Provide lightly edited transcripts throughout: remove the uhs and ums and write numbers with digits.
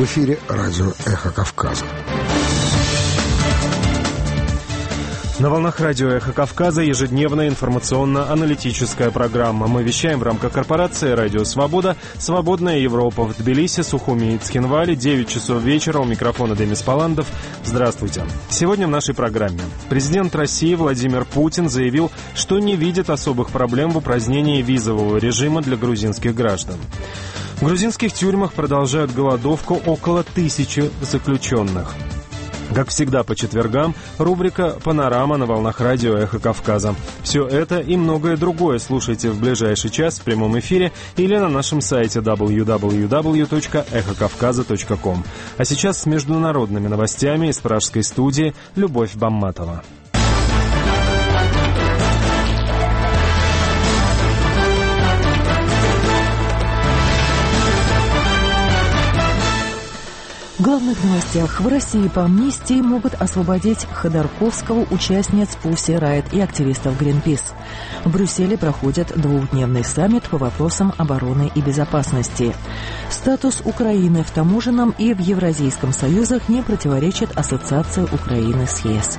В эфире радио «Эхо Кавказа». На волнах радио «Эхо Кавказа» ежедневная информационно-аналитическая программа. Мы вещаем в рамках корпорации «Радио Свобода». «Свободная Европа» в Тбилиси, Сухуми и Цхинвале. 9 часов вечера. У микрофона Демис Паландов. Здравствуйте. Сегодня в нашей программе президент России Владимир Путин заявил, что не видит особых проблем в упразднении визового режима для грузинских граждан. В грузинских тюрьмах продолжают голодовку около 1000 заключенных. Как всегда по четвергам, рубрика «Панорама» на волнах радио «Эхо Кавказа». Все это и многое другое слушайте в ближайший час в прямом эфире или на нашем сайте www.эхокавказа.ком. А сейчас с международными новостями из пражской студии Любовь Бамматова. В главных новостях. В России по амнистии могут освободить Ходорковского, участниц Pussy Riot и активистов Greenpeace. В Брюсселе проходит двухдневный саммит по вопросам обороны и безопасности. Статус Украины в таможенном и в Евразийском союзах не противоречит ассоциации Украины с ЕС.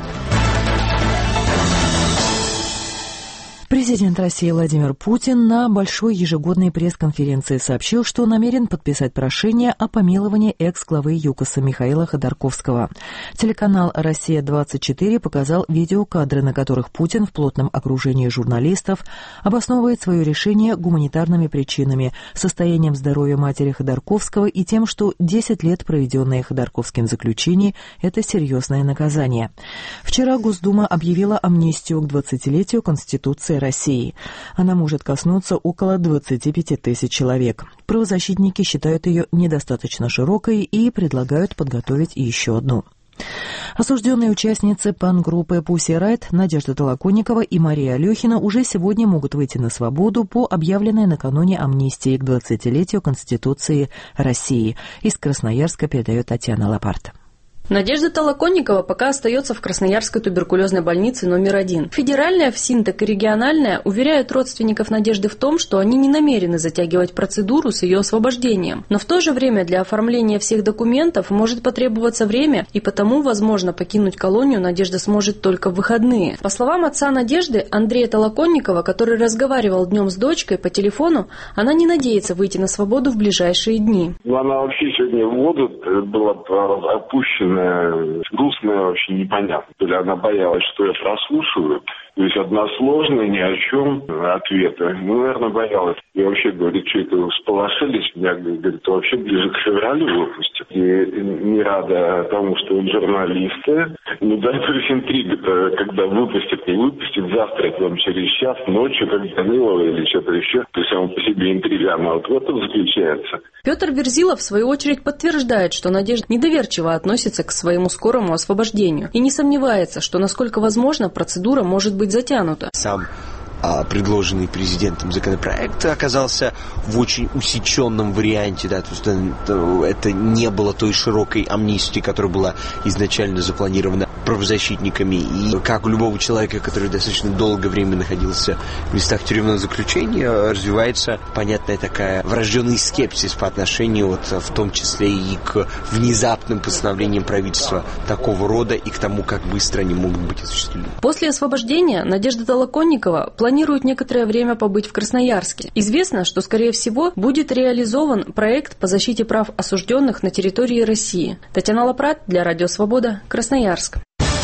Президент России Владимир Путин на большой ежегодной пресс-конференции сообщил, что намерен подписать прошение о помиловании экс-главы ЮКОСа Михаила Ходорковского. Телеканал «Россия-24» показал видеокадры, на которых Путин в плотном окружении журналистов обосновывает свое решение гуманитарными причинами, состоянием здоровья матери Ходорковского и тем, что 10 лет, проведенные Ходорковским в заключении, это серьезное наказание. Вчера Госдума объявила амнистию к 20-летию Конституции России. Она может коснуться около 25 тысяч человек. Правозащитники считают ее недостаточно широкой и предлагают подготовить еще одну. Осужденные участницы пан-группы Pussy Riot Надежда Толоконникова и Мария Алехина уже сегодня могут выйти на свободу по объявленной накануне амнистии к 20-летию Конституции России. Из Красноярска передает Татьяна Лопарта. Надежда Толоконникова пока остается в Красноярской туберкулезной больнице номер 1. Федеральная, ФСИНТАК и региональная уверяют родственников Надежды в том, что они не намерены затягивать процедуру с ее освобождением. Но в то же время для оформления всех документов может потребоваться время, и потому, возможно, покинуть колонию Надежда сможет только в выходные. По словам отца Надежды, Андрея Толоконникова, который разговаривал днем с дочкой по телефону, она не надеется выйти на свободу в ближайшие дни. Она вообще сегодня в воду была опущена. Грустная, вообще непонятно. То ли она боялась, что я прослушаю. То есть односложные, ни о чем ответы. Наверное, боялась. И вообще, говорит, что это всполошились. Меня, говорит, вообще ближе к февралю выпустят. И не рада тому, что он журналисты. Ну да, то есть интрига-то, когда выпустят, не выпустят. Завтра, там, через час, ночью, как Данилова или что-то еще. То есть само по себе интрига, она вот в этом заключается. Петр Верзилов, в свою очередь, подтверждает, что Надежда недоверчиво относится к своему скорому освобождению и не сомневается, что, насколько возможно, процедура может быть затянута. Сам предложенный президентом законопроект оказался в очень усеченном варианте, да, то есть это не было той широкой амнистии, которая была изначально запланирована правозащитниками. И как у любого человека, который достаточно долгое время находился в местах тюремного заключения, развивается понятная такая врожденный скепсис по отношению, вот, в том числе и к внезапным постановлениям правительства такого рода и к тому, как быстро они могут быть осуществлены. После освобождения Надежда Толоконникова планирует некоторое время побыть в Красноярске. Известно, что, скорее всего, будет реализован проект по защите прав осужденных на территории России. Татьяна Лопрат для Радио Свобода, Красноярск.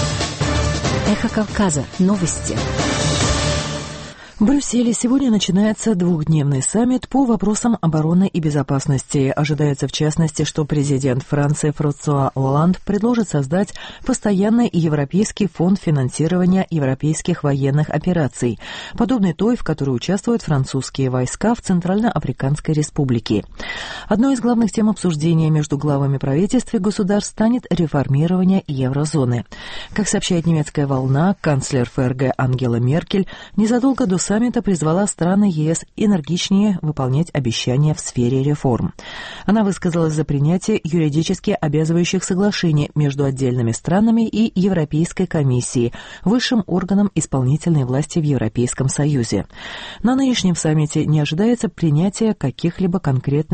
Эхо Кавказа. Новости. В Брюсселе сегодня начинается двухдневный саммит по вопросам обороны и безопасности. Ожидается, в частности, что президент Франции Франсуа Олланд предложит создать постоянный европейский фонд финансирования европейских военных операций, подобный той, в которой участвуют французские войска в Центральноафриканской республике. Одной из главных тем обсуждения между главами правительств и государств станет реформирование еврозоны. Как сообщает немецкая «Волна», канцлер ФРГ Ангела Меркель незадолго до саммита призвала страны ЕС энергичнее выполнять обещания в сфере реформ. Она высказалась за принятие юридически обязывающих соглашений между отдельными странами и Европейской комиссией, высшим органом исполнительной власти в Европейском Союзе. На нынешнем саммите не ожидается принятия каких-либо конкретных решений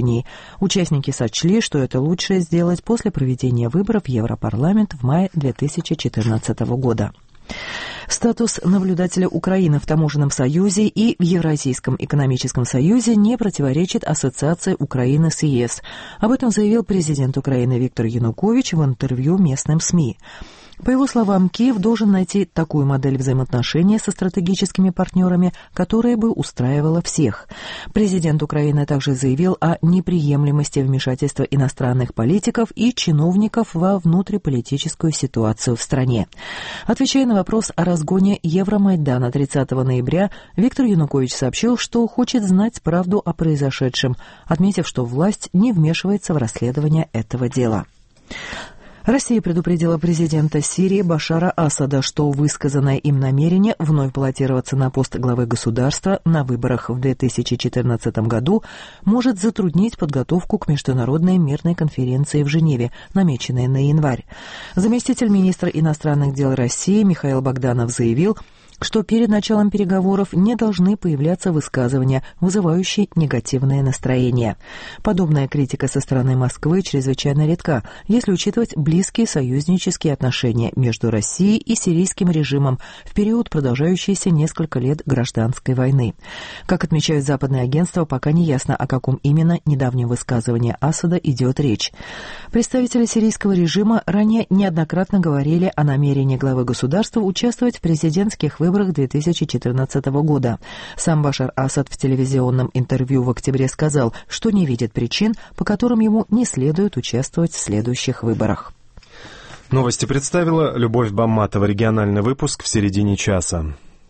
решений. Участники сочли, что это лучше сделать после проведения выборов в Европарламент в мае 2014 года. Статус наблюдателя Украины в Таможенном союзе и в Евразийском экономическом союзе не противоречит ассоциации Украины с ЕС. Об этом заявил президент Украины Виктор Янукович в интервью местным СМИ. По его словам, Киев должен найти такую модель взаимоотношений со стратегическими партнерами, которая бы устраивала всех. Президент Украины также заявил о неприемлемости вмешательства иностранных политиков и чиновников во внутриполитическую ситуацию в стране. Отвечая на вопрос о разгоне Евромайдана 30 ноября, Виктор Янукович сообщил, что хочет знать правду о произошедшем, отметив, что власть не вмешивается в расследование этого дела. Россия предупредила президента Сирии Башара Асада, что высказанное им намерение вновь баллотироваться на пост главы государства на выборах в 2014 году может затруднить подготовку к международной мирной конференции в Женеве, намеченной на январь. Заместитель министра иностранных дел России Михаил Богданов заявил, что перед началом переговоров не должны появляться высказывания, вызывающие негативное настроение. Подобная критика со стороны Москвы чрезвычайно редка, если учитывать близкие союзнические отношения между Россией и сирийским режимом в период продолжающейся несколько лет гражданской войны. Как отмечают западные агентства, пока не ясно, о каком именно недавнем высказывании Асада идет речь. Представители сирийского режима ранее неоднократно говорили о намерении главы государства участвовать в президентских выборах 2014 года. Сам Башар Асад в телевизионном интервью в октябре сказал, что не видит причин, по которым ему не следует участвовать в следующих выборах. Новости представила Любовь Бамматова. Региональный выпуск в середине часа.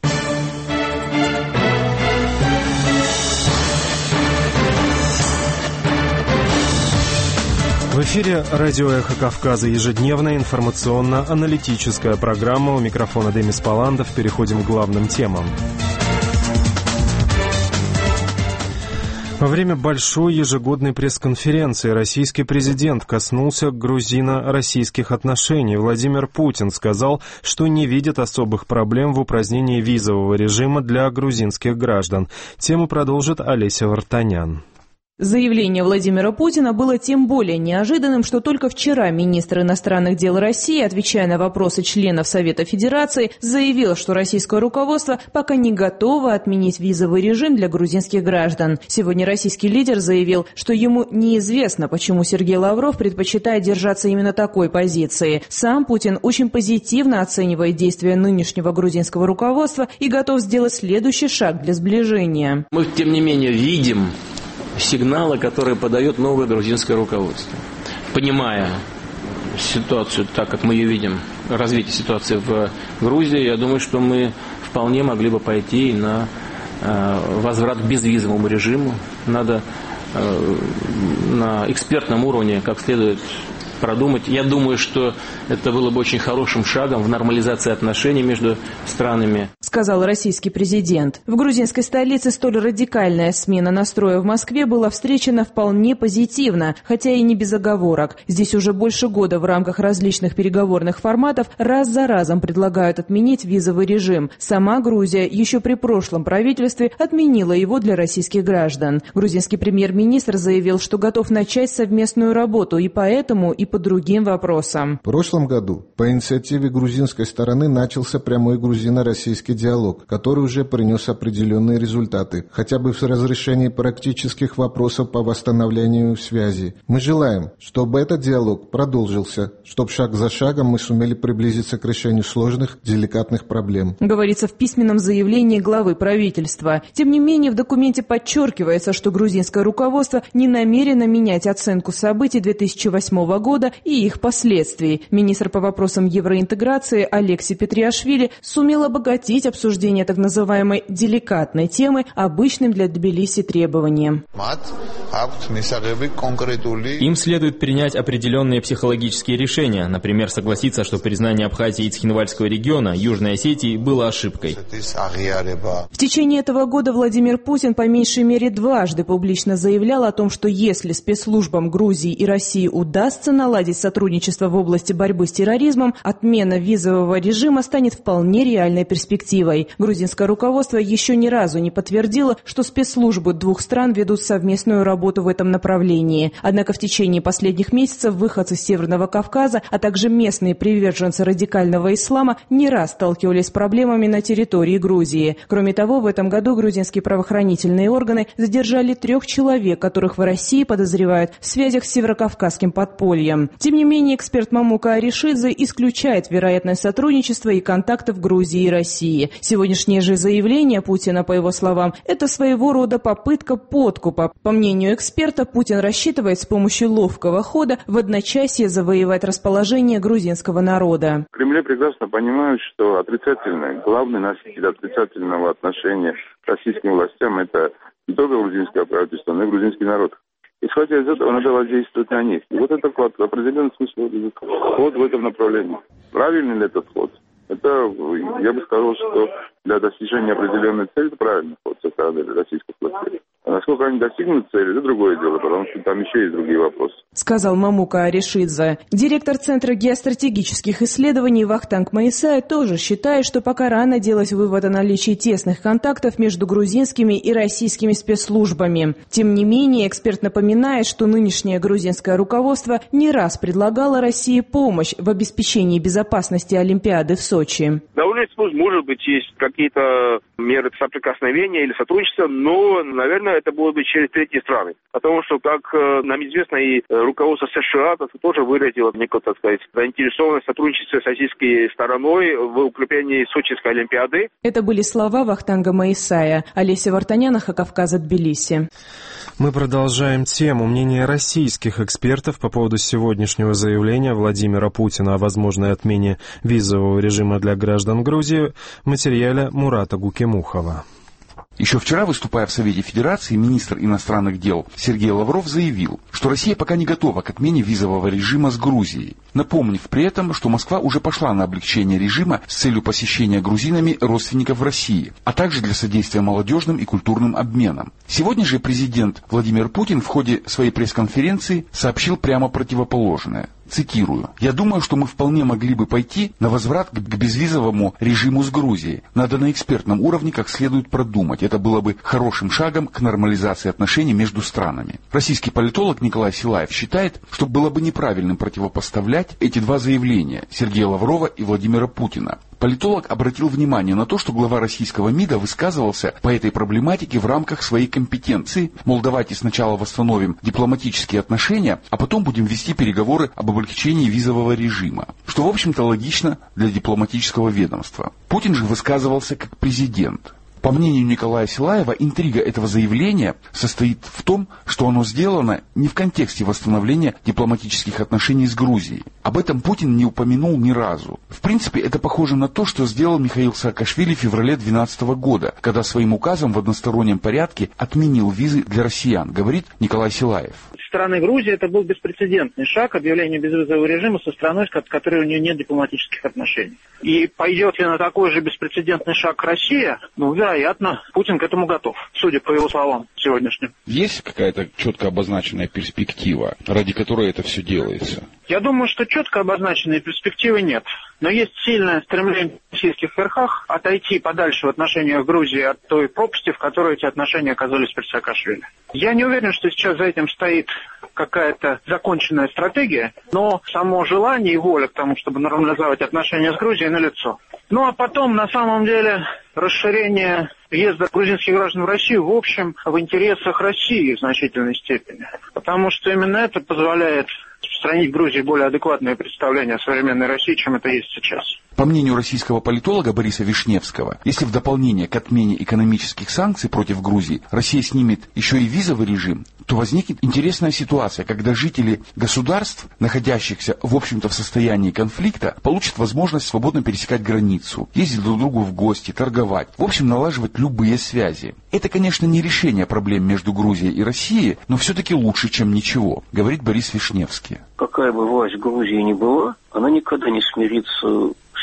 В эфире радио «Эхо Кавказа», ежедневная информационно-аналитическая программа. У микрофона Демис Паландов. Переходим к главным темам. Во время большой ежегодной пресс-конференции российский президент коснулся грузино-российских отношений. Владимир Путин сказал, что не видит особых проблем в упразднении визового режима для грузинских граждан. Тему продолжит Олеся Вартанян. Заявление Владимира Путина было тем более неожиданным, что только вчера министр иностранных дел России, отвечая на вопросы членов Совета Федерации, заявил, что российское руководство пока не готово отменить визовый режим для грузинских граждан. Сегодня российский лидер заявил, что ему неизвестно, почему Сергей Лавров предпочитает держаться именно такой позиции. Сам Путин очень позитивно оценивает действия нынешнего грузинского руководства и готов сделать следующий шаг для сближения. Мы, тем не менее, видим сигналы, которые подает новое грузинское руководство. Понимая ситуацию так, как мы ее видим, развитие ситуации в Грузии, я думаю, что мы вполне могли бы пойти на возврат к безвизовому режиму. Надо на экспертном уровне как следует продумать. Я думаю, что это было бы очень хорошим шагом в нормализации отношений между странами. Сказал российский президент. В грузинской столице столь радикальная смена настроя в Москве была встречена вполне позитивно, хотя и не без оговорок. Здесь уже больше года в рамках различных переговорных форматов раз за разом предлагают отменить визовый режим. Сама Грузия еще при прошлом правительстве отменила его для российских граждан. Грузинский премьер-министр заявил, что готов начать совместную работу и по этому, и по другим вопросам. В прошлом году по инициативе грузинской стороны начался прямой грузино-российский диалог, который уже принес определенные результаты, хотя бы в разрешении практических вопросов по восстановлению связи. Мы желаем, чтобы этот диалог продолжился, чтобы шаг за шагом мы сумели приблизиться к решению сложных, деликатных проблем. Говорится в письменном заявлении главы правительства. Тем не менее, в документе подчеркивается, что грузинское руководство не намерено менять оценку событий 2008 года и их последствий. Министр по вопросам евроинтеграции Алексей Петриашвили сумел обогатить обсуждение так называемой деликатной темы обычным для Тбилиси требованием. Им следует принять определенные психологические решения, например, согласиться, что признание Абхазии и Цхинвальского региона Южной Осетии было ошибкой. В течение этого года Владимир Путин по меньшей мере дважды публично заявлял о том, что если спецслужбам Грузии и России удастся наладить наладить сотрудничество в области борьбы с терроризмом, отмена визового режима станет вполне реальной перспективой. Грузинское руководство еще ни разу не подтвердило, что спецслужбы двух стран ведут совместную работу в этом направлении. Однако в течение последних месяцев выходцы с Северного Кавказа, а также местные приверженцы радикального ислама не раз сталкивались с проблемами на территории Грузии. Кроме того, в этом году грузинские правоохранительные органы задержали 3 человек, которых в России подозревают в связях с северокавказским подпольем. Тем не менее, эксперт Мамука Аришидзе исключает вероятность сотрудничества и контактов Грузии и России. Сегодняшнее же заявление Путина, по его словам, это своего рода попытка подкупа. По мнению эксперта, Путин рассчитывает с помощью ловкого хода в одночасье завоевать расположение грузинского народа. В Кремле прекрасно понимают, что главный носитель отрицательного отношения к российским властям – это не только грузинское правительство, но и грузинский народ. Исходя из этого, надо воздействовать на них. И вот это вклад в определенном смысле ход в этом направлении. Правильный ли этот ход? Это, я бы сказал, что для достижения определенной цели это правильный ход со стороны российских властей. А насколько они достигнут цели, это другое дело, потому что там еще есть другие вопросы. Сказал Мамука Аришидзе. Директор Центра геостратегических исследований Вахтанг Маисай тоже считает, что пока рано делать вывод о наличии тесных контактов между грузинскими и российскими спецслужбами. Тем не менее, эксперт напоминает, что нынешнее грузинское руководство не раз предлагало России помощь в обеспечении безопасности Олимпиады в Сочи. На уровне служб, может быть, есть какие-то меры соприкосновения или сотрудничества, но, наверное, это будет быть через третьи страны. Потому что, как нам известно, и руководство США тоже выразило некую, так сказать, заинтересованность в сотрудничестве с российской стороной в укреплении Сочинской Олимпиады. Это были слова Вахтанга Маисая. Олеся Вартаняна, Хакавказ, Тбилиси. Мы продолжаем тему. Мнение российских экспертов по поводу сегодняшнего заявления Владимира Путина о возможной отмене визового режима для граждан Грузии в материале Мурата Гукемухова. Еще вчера, выступая в Совете Федерации, министр иностранных дел Сергей Лавров заявил, что Россия пока не готова к отмене визового режима с Грузией, напомнив при этом, что Москва уже пошла на облегчение режима с целью посещения грузинами родственников в России, а также для содействия молодежным и культурным обменам. Сегодня же президент Владимир Путин в ходе своей пресс-конференции сообщил прямо противоположное. Цитирую. «Я думаю, что мы вполне могли бы пойти на возврат к безвизовому режиму с Грузией. Надо на экспертном уровне как следует продумать. Это было бы хорошим шагом к нормализации отношений между странами». Российский политолог Николай Силаев считает, что было бы неправильным противопоставлять эти два заявления Сергея Лаврова и Владимира Путина. Политолог обратил внимание на то, что глава российского МИДа высказывался по этой проблематике в рамках своей компетенции, мол, давайте сначала восстановим дипломатические отношения, а потом будем вести переговоры об облегчении визового режима, что, в общем-то, логично для дипломатического ведомства. Путин же высказывался как президент. По мнению Николая Силаева, интрига этого заявления состоит в том, что оно сделано не в контексте восстановления дипломатических отношений с Грузией. Об этом Путин не упомянул ни разу. В принципе, это похоже на то, что сделал Михаил Саакашвили в феврале 2012 года, когда своим указом в одностороннем порядке отменил визы для россиян, говорит Николай Силаев. Со стороны Грузии это был беспрецедентный шаг объявления безвизового режима со страной, с которой у нее нет дипломатических отношений. И пойдет ли на такой же беспрецедентный шаг Россия? Вероятно, Путин к этому готов, судя по его словам сегодняшним. Есть какая-то четко обозначенная перспектива, ради которой это все делается? Я думаю, что четко обозначенной перспективы нет. Но есть сильное стремление в российских верхах отойти подальше в отношениях Грузии от той пропасти, в которой эти отношения оказались при Саакашвили. Я не уверен, что сейчас за этим стоит какая-то законченная стратегия, но само желание и воля к тому, чтобы нормализовать отношения с Грузией, налицо. Ну а потом, на самом деле, расширение въезда грузинских граждан в Россию, в общем, в интересах России в значительной степени. Потому что именно это позволяет распространить в Грузии более адекватное представление о современной России, чем это есть сейчас. По мнению российского политолога Бориса Вишневского, если в дополнение к отмене экономических санкций против Грузии Россия снимет еще и визовый режим, то возникнет интересная ситуация, когда жители государств, находящихся, в общем-то, в состоянии конфликта, получат возможность свободно пересекать границу, ездить друг к другу в гости, торговать, в общем, налаживать любые связи. Это, конечно, не решение проблем между Грузией и Россией, но все-таки лучше, чем ничего, говорит Борис Вишневский. Какая бы власть в Грузии ни была, она никогда не смирится с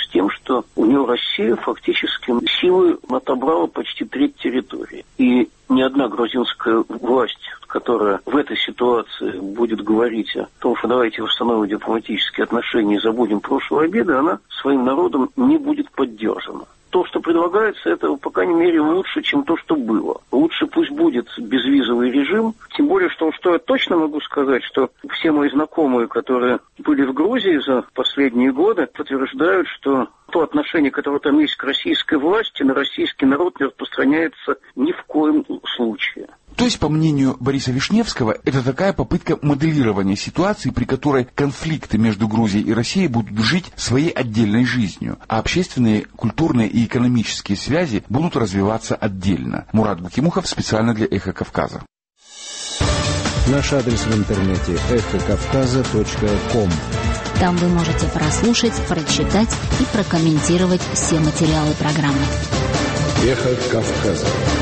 с тем, что у него Россия фактически силой отобрала почти треть территории. И ни одна грузинская власть, которая в этой ситуации будет говорить о том, что давайте восстановим дипломатические отношения и забудем прошлые обиды, она своим народом не будет поддержана. То, что предлагается, это, по крайней мере, лучше, чем то, что было. Лучше пусть будет безвизовый режим. Тем более, что я точно могу сказать, что все мои знакомые, которые были в Грузии за последние годы, подтверждают, что то отношение, которое там есть к российской власти, на российский народ не распространяется ни в коем случае. То есть, по мнению Бориса Вишневского, это такая попытка моделирования ситуации, при которой конфликты между Грузией и Россией будут жить своей отдельной жизнью, а общественные, культурные и экономические связи будут развиваться отдельно. Мурат Гукимухов специально для «Эхо Кавказа». Наш адрес в интернете эхокавказа.ком. Там вы можете прослушать, прочитать и прокомментировать все материалы программы. «Эхо Кавказа».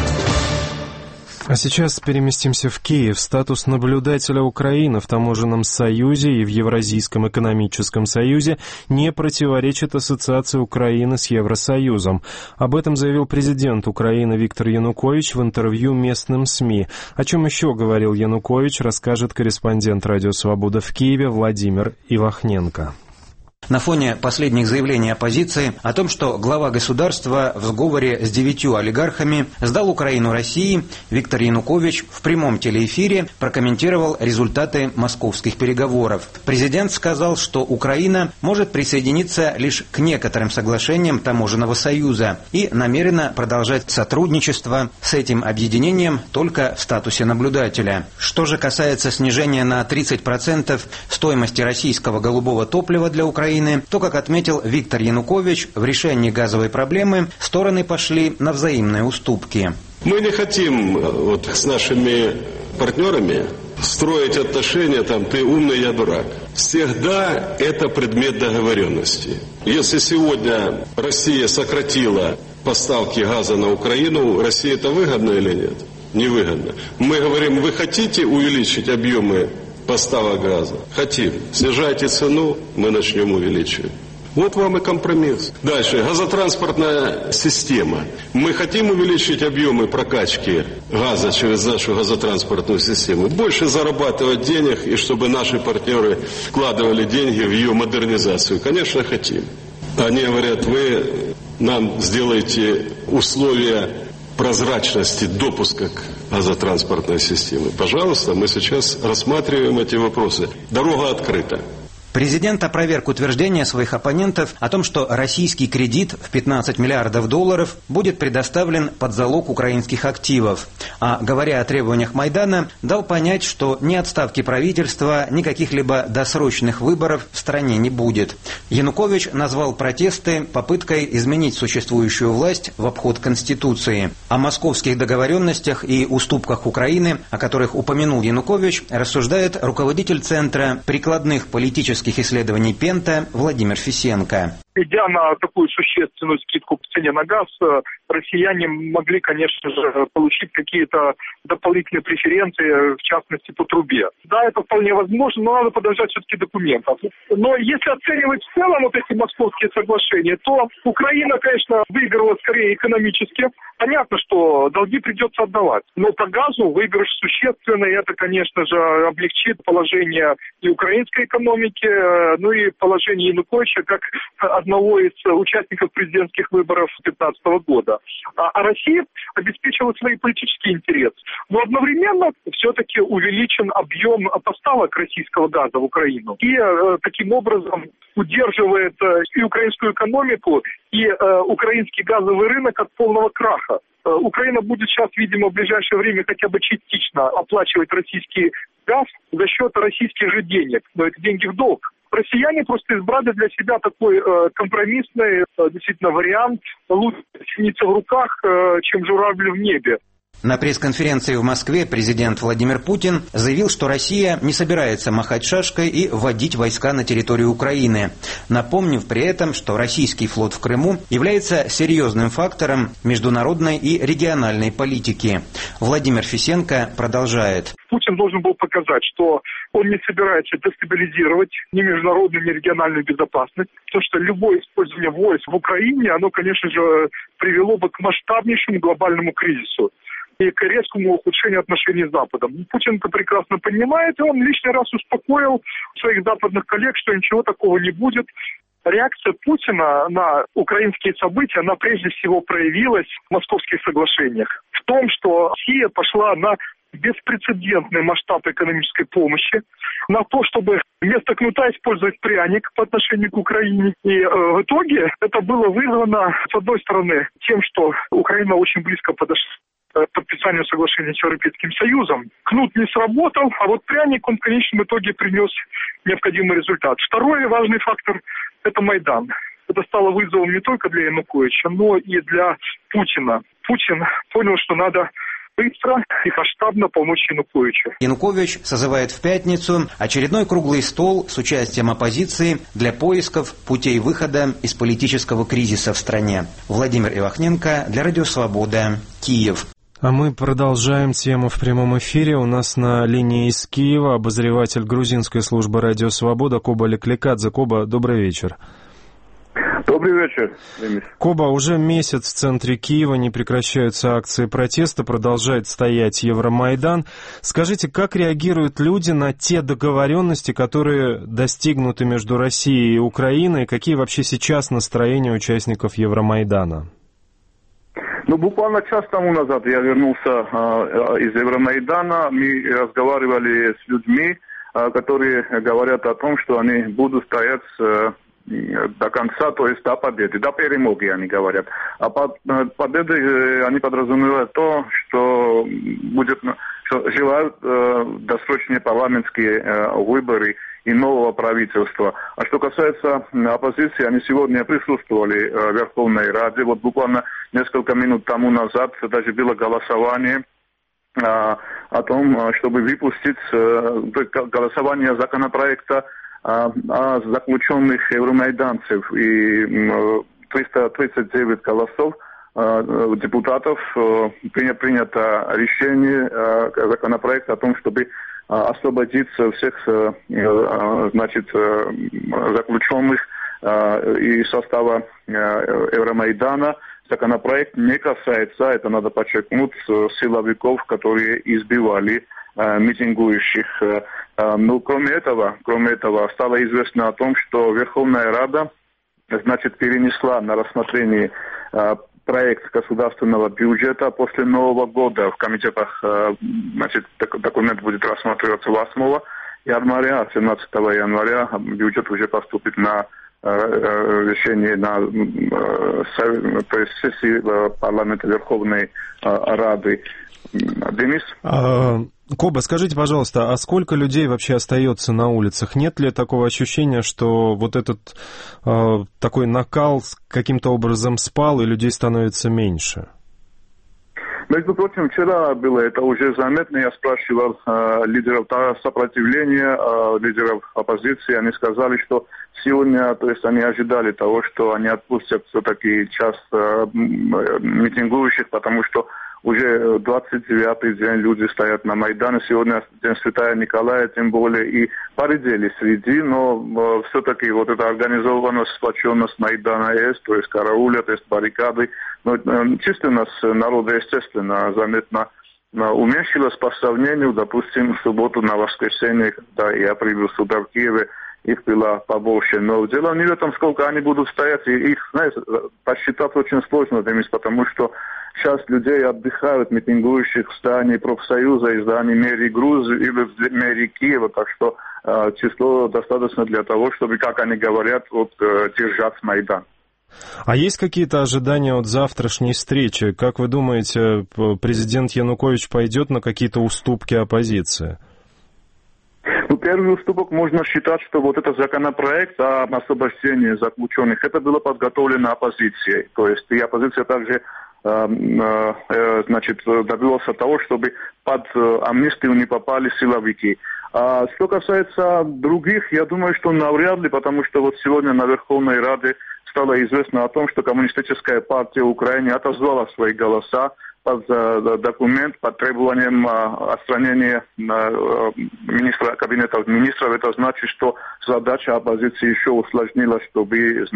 А сейчас переместимся в Киев. Статус наблюдателя Украины в Таможенном союзе и в Евразийском экономическом союзе не противоречит ассоциации Украины с Евросоюзом. Об этом заявил президент Украины Виктор Янукович в интервью местным СМИ. О чем еще говорил Янукович, расскажет корреспондент «Радио Свобода» в Киеве Владимир Ивахненко. На фоне последних заявлений оппозиции о том, что глава государства в сговоре с 9 олигархами сдал Украину России, Виктор Янукович в прямом телеэфире прокомментировал результаты московских переговоров. Президент сказал, что Украина может присоединиться лишь к некоторым соглашениям Таможенного союза и намерена продолжать сотрудничество с этим объединением только в статусе наблюдателя. Что же касается снижения на 30% стоимости российского голубого топлива для Украины, то, как отметил Виктор Янукович, в решении газовой проблемы стороны пошли на взаимные уступки. Мы не хотим с нашими партнерами строить отношения, ты умный, я дурак. Всегда это предмет договоренности. Если сегодня Россия сократила поставки газа на Украину, России это выгодно или нет? Невыгодно. Мы говорим, вы хотите увеличить объемы поставок газа? Хотим. Снижайте цену, мы начнем увеличивать. Вот вам и компромисс. Дальше. Газотранспортная система. Мы хотим увеличить объемы прокачки газа через нашу газотранспортную систему. Больше зарабатывать денег, и чтобы наши партнеры вкладывали деньги в ее модернизацию. Конечно, хотим. Они говорят, вы нам сделаете условия прозрачности допуска к газотранспортной системе. Пожалуйста, мы сейчас рассматриваем эти вопросы. Дорога открыта. Президент опроверг утверждения своих оппонентов о том, что российский кредит в $15 миллиардов будет предоставлен под залог украинских активов. А говоря о требованиях Майдана, дал понять, что ни отставки правительства, ни каких-либо досрочных выборов в стране не будет. Янукович назвал протесты попыткой изменить существующую власть в обход Конституции. О московских договоренностях и уступках Украины, о которых упомянул Янукович, рассуждает руководитель Центра прикладных политических исследований Пента Владимир Фисенко. Идя на такую существенную скидку по цене на газ, россияне могли, конечно же, получить какие-то дополнительные преференции, в частности, по трубе. Да, это вполне возможно, но надо подождать все-таки документов. Но если оценивать в целом эти московские соглашения, то Украина, конечно, выиграла скорее экономически. Понятно, что долги придется отдавать. Но по газу выигрыш существенный. Это, конечно же, облегчит положение и украинской экономики, и положение Януковича как одного из участников президентских выборов 2015 года. А Россия обеспечила свои политические интересы. Но одновременно все-таки увеличен объем поставок российского газа в Украину. И таким образом удерживает и украинскую экономику, и украинский газовый рынок от полного краха. Украина будет сейчас, видимо, в ближайшее время хотя бы частично оплачивать российский газ за счет российских же денег. Но это деньги в долг. Россияне просто избрали для себя такой компромиссный действительно вариант. Лучше синица в руках, чем журавль в небе. На пресс-конференции в Москве президент Владимир Путин заявил, что Россия не собирается махать шашкой и вводить войска на территорию Украины, напомнив при этом, что российский флот в Крыму является серьезным фактором международной и региональной политики. Владимир Фисенко продолжает. Путин должен был показать, что он не собирается дестабилизировать ни международную, ни региональную безопасность, потому что любое использование войск в Украине, оно, конечно же, привело бы к масштабнейшему глобальному кризису и к резкому ухудшению отношений с Западом. Путин это прекрасно понимает, и он лишний раз успокоил своих западных коллег, что ничего такого не будет. Реакция Путина на украинские события, она прежде всего проявилась в московских соглашениях. В том, что Россия пошла на беспрецедентный масштаб экономической помощи, на то, чтобы вместо кнута использовать пряник по отношению к Украине. И в итоге это было вызвано, с одной стороны, тем, что Украина очень близко подошла к подписанию соглашения с Европейским Союзом. Кнут не сработал, а вот пряник, он в конечном итоге принес необходимый результат. Второй важный фактор – это Майдан. Это стало вызовом не только для Януковича, но и для Путина. Путин понял, что надо быстро и масштабно помочь Януковичу. Янукович созывает в пятницу очередной круглый стол с участием оппозиции для поисков путей выхода из политического кризиса в стране. Владимир Ивахненко для Радио Свобода, Киев. А мы продолжаем тему в прямом эфире. У нас на линии из Киева обозреватель грузинской службы «Радио Свобода» Коба Леклекадзе. Коба, добрый вечер. Добрый вечер, Демис. Коба, уже месяц в центре Киева не прекращаются акции протеста, продолжает стоять Евромайдан. Скажите, как реагируют люди на те договоренности, которые достигнуты между Россией и Украиной? Какие вообще сейчас настроения участников Евромайдана? Буквально час тому назад я вернулся из Евромайдана. Мы разговаривали с людьми, которые говорят о том, что они будут стоять до конца, то есть до победы, до перемоги, они говорят. А под победой они подразумевают то, что желают досрочные парламентские выборы и нового правительства. А что касается оппозиции, они сегодня присутствовали в Верховной Раде. Вот буквально несколько минут тому назад даже было голосование о том, чтобы выпустить голосование законопроекта о заключенных евромайданцев. И 339 голосов депутатов принято решение, законопроект о том, чтобы освободить всех заключенных из состава Евромайдана. Законопроект не касается, это надо подчеркнуть, силовиков, которые избивали митингующих. Но кроме этого, стало известно о том, что Верховная Рада, перенесла на рассмотрение проект государственного бюджета после Нового года. В комитетах, документ будет рассматриваться 8 января, 17 января бюджет уже поступит на решение на сессии парламента Верховной Рады. Денис? Коба, скажите, пожалуйста, а сколько людей вообще остается на улицах? Нет ли такого ощущения, что вот этот такой накал каким-то образом спал, и людей становится меньше? Между прочим, вчера было это уже заметно. Я спрашивал лидеров сопротивления, лидеров оппозиции. Они сказали, что сегодня, то есть они ожидали того, что они отпустят все-таки часть митингующих, потому что уже 29-й день люди стоят на Майдане. Сегодня день Святая Николая, тем более и поредели среди, но все-таки вот эта организованность, сплоченность Майдана есть, то есть караулят, есть баррикады. Но численность народа, естественно, заметно уменьшилась по сравнению, допустим, в субботу на воскресенье, когда я прибыл сюда в Киеве, их было побольше. Но дело не в этом, сколько они будут стоять. И их, знаете, посчитать очень сложно, потому что часть людей отдыхают, митингующих в здании профсоюза и в здании мэрии Грузии или в мэрии Киева. Так что число достаточно для того, чтобы, как они говорят, держать Майдан. А есть какие-то ожидания от завтрашней встречи? Как вы думаете, президент Янукович пойдет на какие-то уступки оппозиции? Первый уступок можно считать, что вот этот законопроект о освобождении заключенных, это было подготовлено оппозицией. То есть и оппозиция также добивался того, чтобы под амнистию не попали силовики. А что касается других, я думаю, что навряд ли, потому что вот сегодня на Верховной Раде стало известно о том, что Коммунистическая партия Украины отозвала свои голоса под документ, под требованием отстранения кабинета министров. Это значит, что задача оппозиции еще усложнилась, чтобы,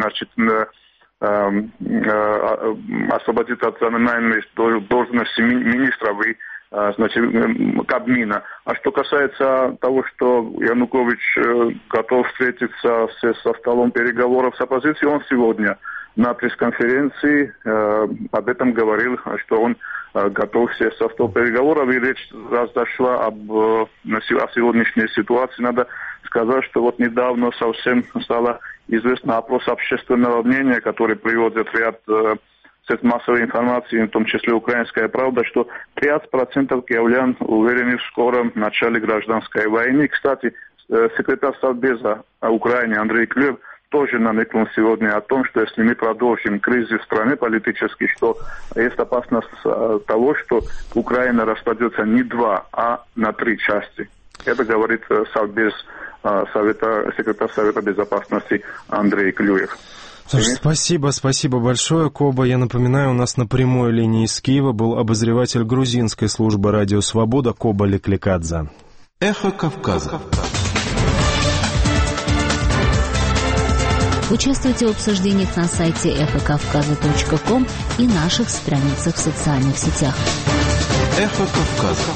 освободить от занимаемой должности министров и Кабмина. А что касается того, что Янукович готов встретиться со столом переговоров с оппозицией, он сегодня на пресс-конференции об этом говорил, что он готов сесть со стола переговоров, и речь зашла о сегодняшней ситуации. Надо сказать, что вот недавно совсем стало известно опрос общественного мнения, который приводит ряд средств массовой информации, в том числе «Украинская правда», что 30% киевлян уверены в скором начале гражданской войны. Кстати, секретарь Совбеза Украины Андрей Клюев тоже намекнул сегодня о том, что если мы продолжим кризис в стране политический, что есть опасность того, что Украина распадется не 2, а на 3 части. Это говорит Совбез секретарь Совета Безопасности Андрей Клюев. Спасибо большое, Коба. Я напоминаю, у нас на прямой линии из Киева был обозреватель грузинской службы «Радио Свобода» Коба Леклекадзе. Эхо Кавказа. Участвуйте в обсуждениях на сайте эхокавказа.ком и наших страницах в социальных сетях. Эхо Кавказа.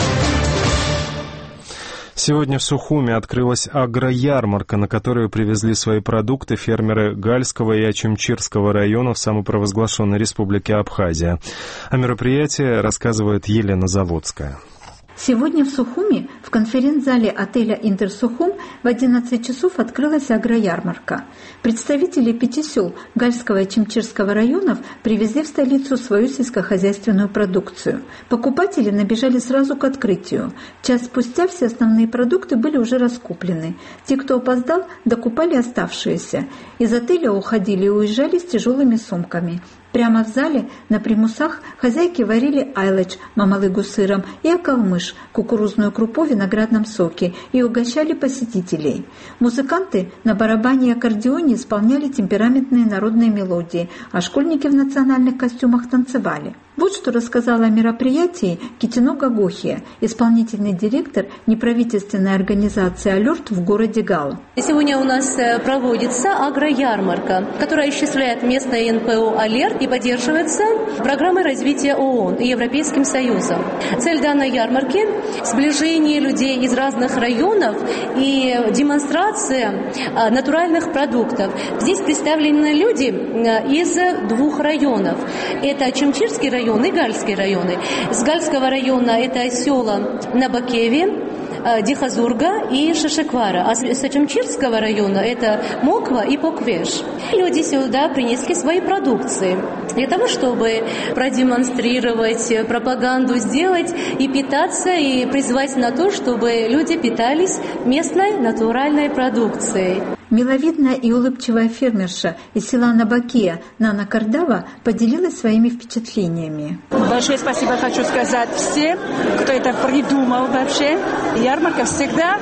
Сегодня в Сухуми открылась агроярмарка, на которую привезли свои продукты фермеры Гальского и Ачимчирского районов самопровозглашенной республики Абхазия. О мероприятии рассказывает Елена Заводская. Сегодня в Сухуми, в конференц-зале отеля «Интерсухум» в 11 часов открылась агроярмарка. Представители 5 сел Гальского и Чимчирского районов привезли в столицу свою сельскохозяйственную продукцию. Покупатели набежали сразу к открытию. Час спустя все основные продукты были уже раскуплены. Те, кто опоздал, докупали оставшиеся. Из отеля уходили и уезжали с тяжелыми сумками. Прямо в зале на примусах хозяйки варили айлач, мамалыгу сыром и акалмыш, кукурузную крупу в виноградном соке, и угощали посетителей. Музыканты на барабане и аккордеоне исполняли темпераментные народные мелодии, а школьники в национальных костюмах танцевали. Вот что рассказала о мероприятии Китино Гагохия, исполнительный директор неправительственной организации «Алерт» в городе Гала. Сегодня у нас проводится агроярмарка, которая осуществляет местное НПО «Алерт» и поддерживается программой развития ООН и Европейским Союзом. Цель данной ярмарки – сближение людей из разных районов и демонстрация натуральных продуктов. Здесь представлены люди из 2 районов. Это Чимчирский район и Гальский районы. С Гальского района это села Набакеви, Дихазурга и Шишеквара. А с Ачимчирского района это Моква и Поквеш. Люди сюда принесли свои продукции для того, чтобы продемонстрировать, пропаганду сделать и питаться, и призвать на то, чтобы люди питались местной натуральной продукцией. Миловидная и улыбчивая фермерша из села Набакия Нана Кардава поделилась своими впечатлениями. Большое спасибо хочу сказать всем, кто это придумал вообще. Ярмарка всегда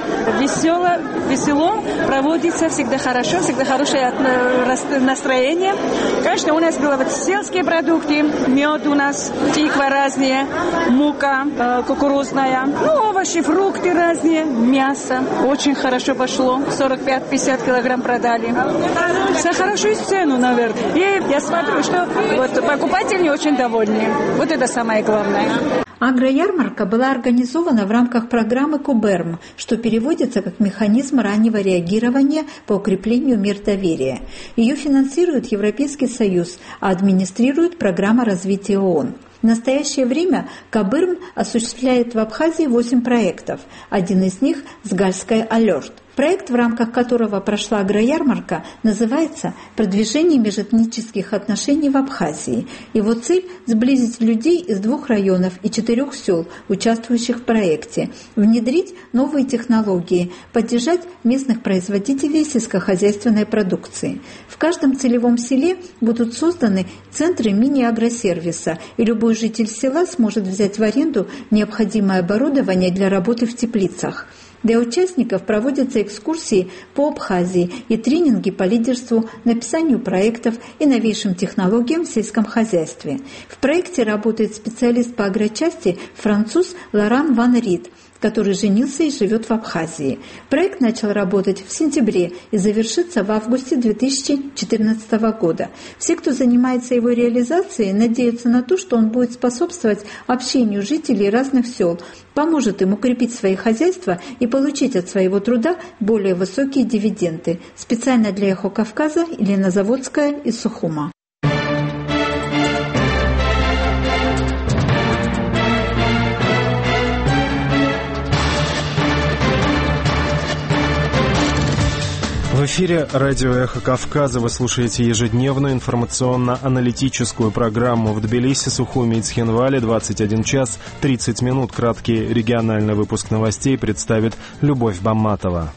весело проводится, всегда хорошо, всегда хорошее настроение. Конечно, у нас было сельские продукты, мед у нас, тыква разные, мука кукурузная, овощи, фрукты разные, мясо. Очень хорошо пошло, 45-50 килограмм продали. За хорошую цену, наверное. И я смотрю, что покупатели очень довольны. Вот это самое главное. Агроярмарка была организована в рамках программы КОБЕРМ, что переводится как «Механизм раннего реагирования по укреплению мир-доверия». Ее финансирует Европейский Союз, а администрирует программа развития ООН. В настоящее время КОБЕРМ осуществляет в Абхазии 8 проектов. Один из них – с Гальской «Алерт». Проект, в рамках которого прошла агроярмарка, называется «Продвижение межэтнических отношений в Абхазии». Его цель – сблизить людей из 2 районов и 4 сел, участвующих в проекте, внедрить новые технологии, поддержать местных производителей сельскохозяйственной продукции. В каждом целевом селе будут созданы центры мини-агросервиса, и любой житель села сможет взять в аренду необходимое оборудование для работы в теплицах. Для участников проводятся экскурсии по Абхазии и тренинги по лидерству, написанию проектов и новейшим технологиям в сельском хозяйстве. В проекте работает специалист по агрочасти француз Лоран Ван Рид, который женился и живет в Абхазии. Проект начал работать в сентябре и завершится в августе 2014 года. Все, кто занимается его реализацией, надеются на то, что он будет способствовать общению жителей разных сел, поможет им укрепить свои хозяйства и получить от своего труда более высокие дивиденды. Специально для «Эхо Кавказа» Елена Заводская из Сухума. В эфире радио «Эхо Кавказа». Вы слушаете ежедневную информационно-аналитическую программу в Тбилиси, Сухуми и Цхинвале. 21 час 30 минут. Краткий региональный выпуск новостей представит Любовь Бамматова.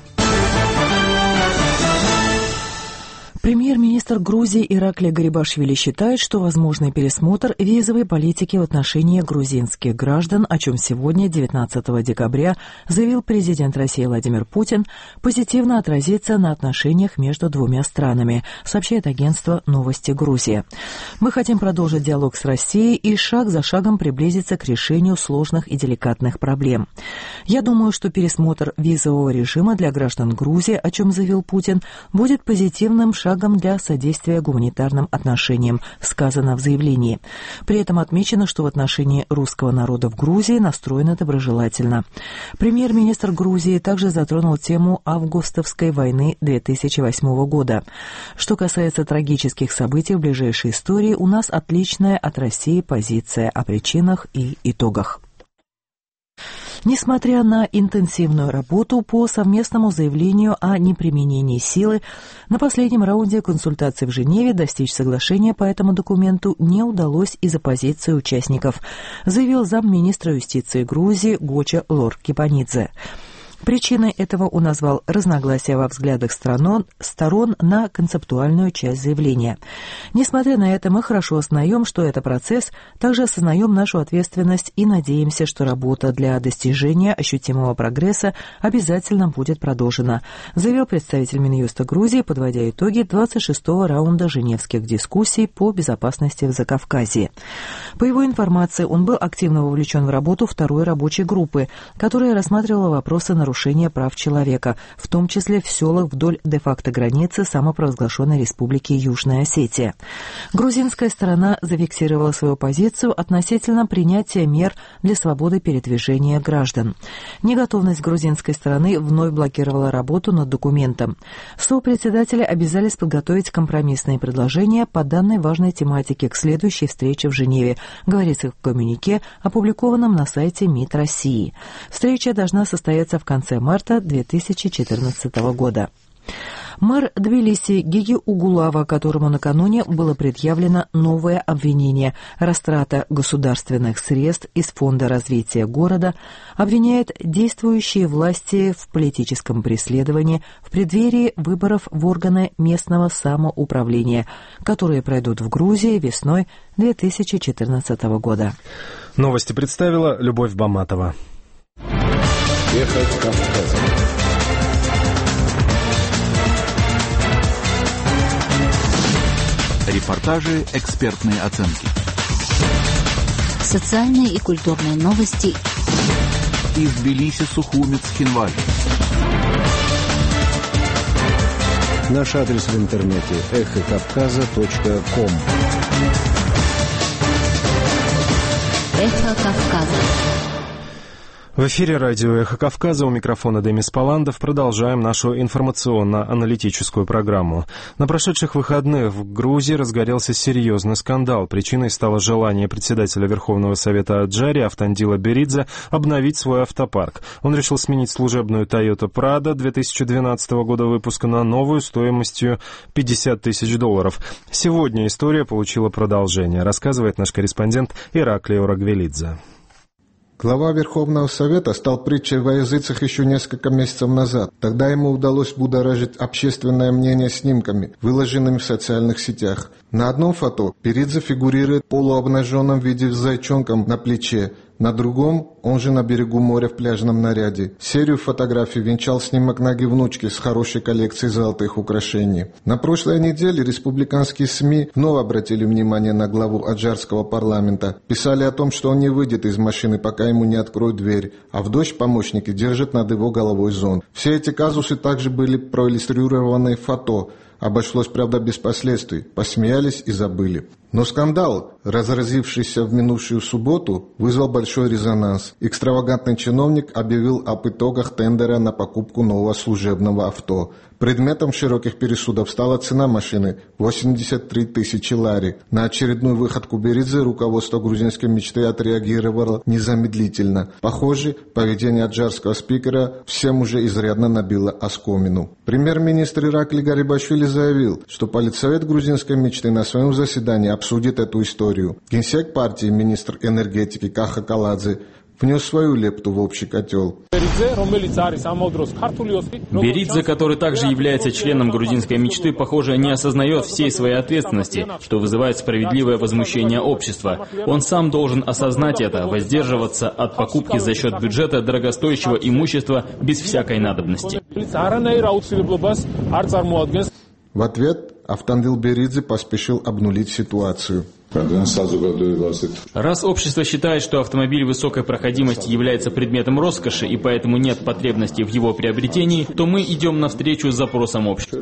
Премьер-министр Грузии Ираклий Гарибашвили считает, что возможный пересмотр визовой политики в отношении грузинских граждан, о чем сегодня, 19 декабря, заявил президент России Владимир Путин, позитивно отразится на отношениях между 2 странами, сообщает агентство «Новости Грузии». «Мы хотим продолжить диалог с Россией и шаг за шагом приблизиться к решению сложных и деликатных проблем. Я думаю, что пересмотр визового режима для граждан Грузии, о чем заявил Путин, будет позитивным шагом для содействия гуманитарным отношениям», сказано в заявлении. При этом отмечено, что в отношении русского народа в Грузии настроено доброжелательно. Премьер-министр Грузии также затронул тему августовской войны 2008 года. «Что касается трагических событий в ближайшей истории, у нас отличная от России позиция о причинах и итогах». Несмотря на интенсивную работу по совместному заявлению о неприменении силы, на последнем раунде консультаций в Женеве достичь соглашения по этому документу не удалось из-за позиции участников, заявил замминистра юстиции Грузии Гоча Лоркипанидзе. Причиной этого он назвал разногласия во взглядах сторон на концептуальную часть заявления. Несмотря на это, мы хорошо осознаем, что это процесс, также осознаем нашу ответственность и надеемся, что работа для достижения ощутимого прогресса обязательно будет продолжена, заявил представитель Минюста Грузии, подводя итоги 26-го раунда женевских дискуссий по безопасности в Закавказье. По его информации, он был активно вовлечен в работу второй рабочей группы, которая рассматривала вопросы нарушения прав человека, в том числе в селах вдоль де-факто границы самопровозглашенной республики Южная Осетия. Грузинская сторона зафиксировала свою позицию относительно принятия мер для свободы передвижения граждан. Неготовность грузинской стороны вновь блокировала работу над документом. Сопредседатели обязались подготовить компромиссные предложения по данной важной тематике к следующей встрече в Женеве, говорится в коммюнике, опубликованном на сайте МИД России. Встреча должна состояться в конце марта 2014 года. Мэр Тбилиси Гиги Угулава, которому накануне было предъявлено новое обвинение – растрата государственных средств из Фонда развития города, обвиняет действующие власти в политическом преследовании в преддверии выборов в органы местного самоуправления, которые пройдут в Грузии весной 2014 года. Новости представила Любовь Бамматова. Эхо Кавказа. Репортажи, экспертные оценки. Социальные и культурные новости. Из Тбилиси, Сухуми, Цхинвале. Наш адрес в интернете эхокавказа.ком. Эхо Кавказа. В эфире радио «Эхо Кавказа», у микрофона Демис Паландов. Продолжаем нашу информационно-аналитическую программу. На прошедших выходных в Грузии разгорелся серьезный скандал. Причиной стало желание председателя Верховного Совета Аджари Автандила Беридзе обновить свой автопарк. Он решил сменить служебную Toyota Prado 2012 года выпуска на новую стоимостью $50 тысяч. Сегодня история получила продолжение, рассказывает наш корреспондент Ираклий Орагвелидзе. Глава Верховного Совета стал притчей во языцах еще несколько месяцев назад. Тогда ему удалось будоражить общественное мнение снимками, выложенными в социальных сетях. На одном фото Беридзе фигурирует в полуобнаженном виде с зайчонком на плече, на другом он же на берегу моря в пляжном наряде. Серию фотографий венчал снимок ноги внучки с хорошей коллекцией золотых украшений. На прошлой неделе республиканские СМИ вновь обратили внимание на главу аджарского парламента. Писали о том, что он не выйдет из машины, пока ему не откроют дверь, а в дождь помощники держат над его головой зонт. Все эти казусы также были проиллюстрированы фото. Обошлось, правда, без последствий. Посмеялись и забыли. Но скандал, разразившийся в минувшую субботу, вызвал большой резонанс. Экстравагантный чиновник объявил об итогах тендера на покупку нового служебного авто. Предметом широких пересудов стала цена машины – 83 тысячи лари. На очередную выходку Беридзе руководство грузинской мечты отреагировало незамедлительно. Похоже, поведение аджарского спикера всем уже изрядно набило оскомину. Премьер-министр Ираклий Гарибашвили заявил, что политсовет грузинской мечты на своем заседании обсудит эту историю. Генсек партии, министр энергетики Каха Каладзе, внес свою лепту в общий котел. Беридзе, который также является членом грузинской мечты, похоже, не осознает всей своей ответственности, что вызывает справедливое возмущение общества. Он сам должен осознать это, воздерживаться от покупки за счет бюджета дорогостоящего имущества без всякой надобности. В ответ Автандил Беридзе поспешил обнулить ситуацию. Раз общество считает, что автомобиль высокой проходимости является предметом роскоши и поэтому нет потребности в его приобретении, то мы идем навстречу запросам общества.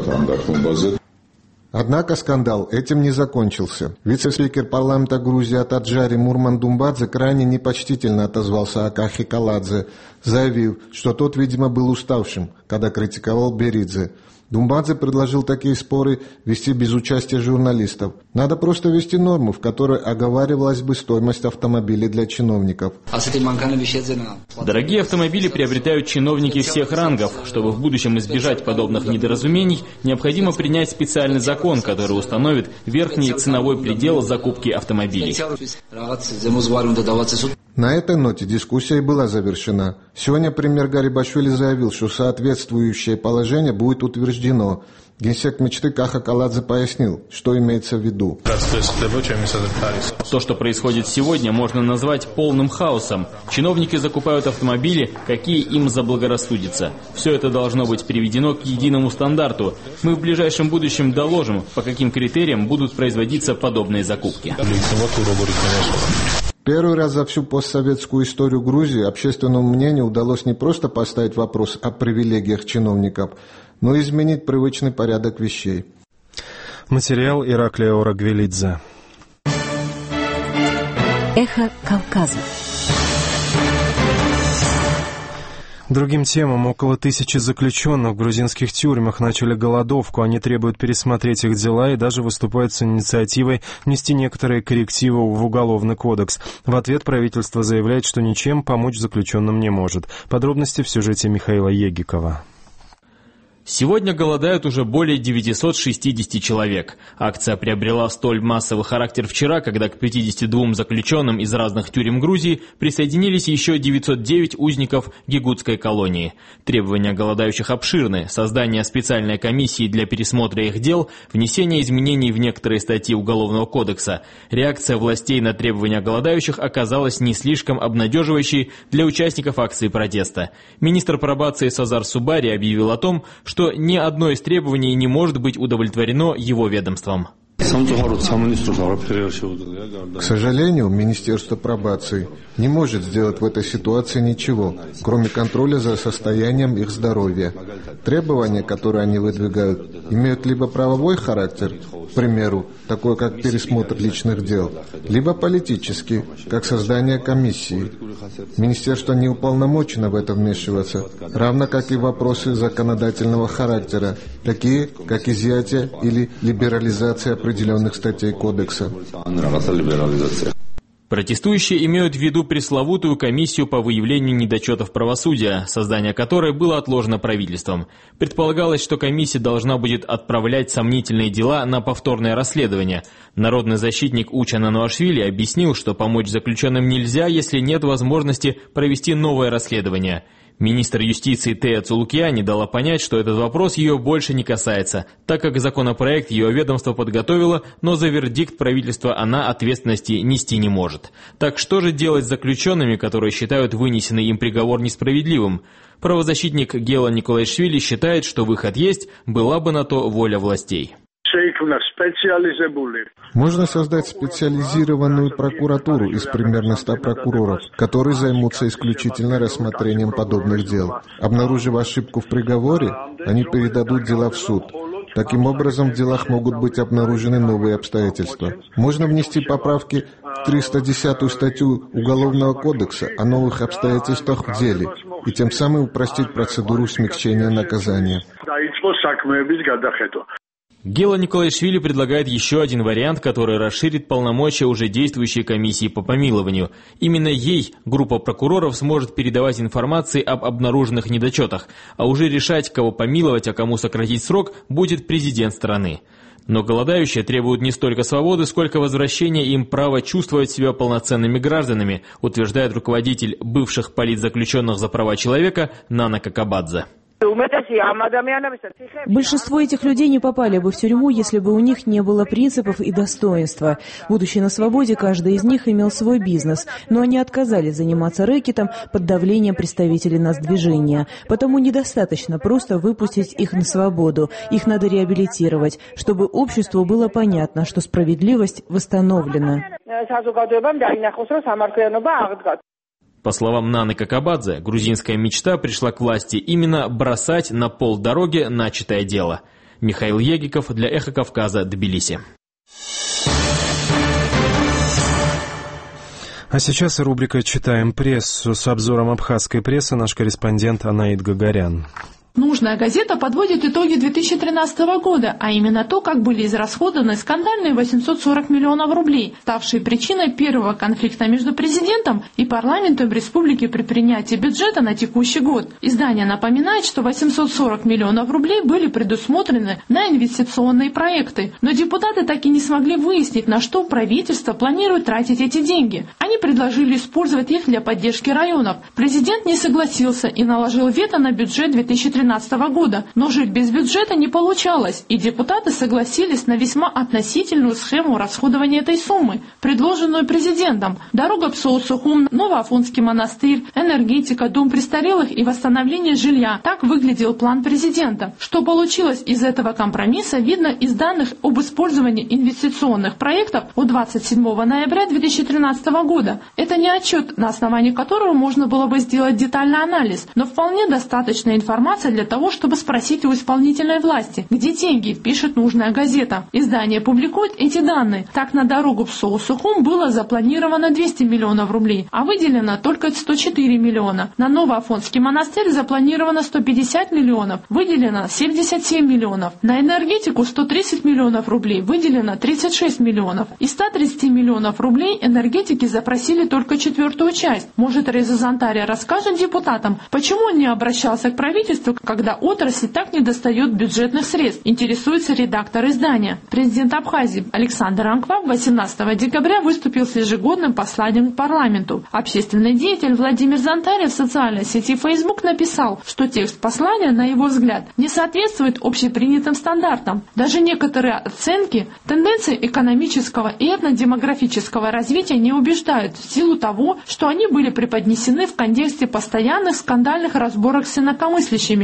Однако скандал этим не закончился. Вице-спикер парламента Грузии от Аджари Мурман Думбадзе крайне непочтительно отозвался о Кахе Каладзе, заявив, что тот, видимо, был уставшим, когда критиковал Беридзе. Думбадзе предложил такие споры вести без участия журналистов. Надо просто ввести норму, в которой оговаривалась бы стоимость автомобилей для чиновников. Дорогие автомобили приобретают чиновники всех рангов. Чтобы в будущем избежать подобных недоразумений, необходимо принять специальный закон, который установит верхний ценовой предел закупки автомобилей. На этой ноте дискуссия и была завершена. Сегодня премьер Гарибашвили заявил, что соответствующее положение будет утверждено. Генсек мечты Каха Каладзе пояснил, что имеется в виду. То, что происходит сегодня, можно назвать полным хаосом. Чиновники закупают автомобили, какие им заблагорассудится. Все это должно быть приведено к единому стандарту. Мы в ближайшем будущем доложим, по каким критериям будут производиться подобные закупки. Первый раз за всю постсоветскую историю Грузии общественному мнению удалось не просто поставить вопрос о привилегиях чиновников, но и изменить привычный порядок вещей. Материал Ираклия Орагвелидзе. Эхо Кавказа. Другим темам. Около 1000 заключенных в грузинских тюрьмах начали голодовку. Они требуют пересмотреть их дела и даже выступают с инициативой внести некоторые коррективы в Уголовный кодекс. В ответ правительство заявляет, что ничем помочь заключенным не может. Подробности в сюжете Михаила Егикова. Сегодня голодают уже более 960 человек. Акция приобрела столь массовый характер вчера, когда к 52 заключенным из разных тюрем Грузии присоединились еще 909 узников гигутской колонии. Требования голодающих обширны: создание специальной комиссии для пересмотра их дел, внесение изменений в некоторые статьи Уголовного кодекса. Реакция властей на требования голодающих оказалась не слишком обнадеживающей для участников акции протеста. Министр пробации Сазар Субари объявил о том, что ни одно из требований не может быть удовлетворено его ведомством. К сожалению, Министерство пробации не может сделать в этой ситуации ничего, кроме контроля за состоянием их здоровья. Требования, которые они выдвигают, имеют либо правовой характер, к примеру, такой как пересмотр личных дел, либо политический, как создание комиссии. Министерство не уполномочено в это вмешиваться, равно как и вопросы законодательного характера, такие как изъятие или либерализация определенных статей Кодекса. Протестующие имеют в виду пресловутую комиссию по выявлению недочетов правосудия, создание которой было отложено правительством. Предполагалось, что комиссия должна будет отправлять сомнительные дела на повторное расследование. Народный защитник Учан Ануашвили объяснил, что помочь заключенным нельзя, если нет возможности провести новое расследование. Министр юстиции Тея Цулукиани дала понять, что этот вопрос ее больше не касается, так как законопроект ее ведомство подготовило, но за вердикт правительства она ответственности нести не может. Так что же делать с заключенными, которые считают вынесенный им приговор несправедливым? Правозащитник Гела Николаишвили считает, что выход есть, была бы на то воля властей. Можно создать специализированную прокуратуру из примерно 100 прокуроров, которые займутся исключительно рассмотрением подобных дел. Обнаружив ошибку в приговоре, они передадут дела в суд. Таким образом, в делах могут быть обнаружены новые обстоятельства. Можно внести поправки в 310-ю статью Уголовного кодекса о новых обстоятельствах в деле и тем самым упростить процедуру смягчения наказания. Гела Николаишвили предлагает еще один вариант, который расширит полномочия уже действующей комиссии по помилованию. Именно ей группа прокуроров сможет передавать информацию об обнаруженных недочетах, а уже решать, кого помиловать, а кому сократить срок, будет президент страны. Но голодающие требуют не столько свободы, сколько возвращения им права чувствовать себя полноценными гражданами, утверждает руководитель бывших политзаключенных за права человека Нана Какабадзе. Большинство этих людей не попали бы в тюрьму, если бы у них не было принципов и достоинства. Будучи на свободе, каждый из них имел свой бизнес, но они отказались заниматься рэкетом под давлением представителей нацдвижения. Потому недостаточно просто выпустить их на свободу. Их надо реабилитировать, чтобы обществу было понятно, что справедливость восстановлена. По словам Наны Какабадзе, грузинская мечта пришла к власти именно бросать на полдороги начатое дело. Михаил Егиков для «Эхо Кавказа», Тбилиси. А сейчас рубрика «Читаем прессу». С обзором абхазской прессы наш корреспондент Анаид Гагарян. Нужная газета подводит итоги 2013 года, а именно то, как были израсходованы скандальные 840 миллионов рублей, ставшие причиной первого конфликта между президентом и парламентом республики при принятии бюджета на текущий год. Издание напоминает, что 840 миллионов рублей были предусмотрены на инвестиционные проекты, но депутаты так и не смогли выяснить, на что правительство планирует тратить эти деньги. Они предложили использовать их для поддержки районов. Президент не согласился и наложил вето на бюджет 2013 года, но жить без бюджета не получалось, и депутаты согласились на весьма относительную схему расходования этой суммы, предложенную президентом. Дорога Псоу-Сухум, Новоафонский монастырь, энергетика, дом престарелых и восстановление жилья. Так выглядел план президента. Что получилось из этого компромисса, видно из данных об использовании инвестиционных проектов от 27 ноября 2013 года. Это не отчет, на основании которого можно было бы сделать детальный анализ, но вполне достаточная информация для того, чтобы спросить у исполнительной власти, где деньги, пишет нужная газета. Издание публикует эти данные. Так, на дорогу Псоу-Сухум было запланировано 200 миллионов рублей, а выделено только 104 миллиона. На Новоафонский монастырь запланировано 150 миллионов, выделено 77 миллионов. На энергетику 130 миллионов рублей, выделено 36 миллионов. Из 130 миллионов рублей энергетики запросили только четвертую часть. Может, Реза Зантария расскажет депутатам, почему он не обращался к правительству, когда отрасль так недостает бюджетных средств, интересуется редактор издания. Президент Абхазии Александр Анкваб 18 декабря выступил с ежегодным посланием к парламенту. Общественный деятель Владимир Зантария в социальной сети Facebook написал, что текст послания, на его взгляд, не соответствует общепринятым стандартам. Даже некоторые оценки тенденций экономического и этнодемографического развития не убеждают в силу того, что они были преподнесены в контексте постоянных скандальных разборок с инакомыслящими.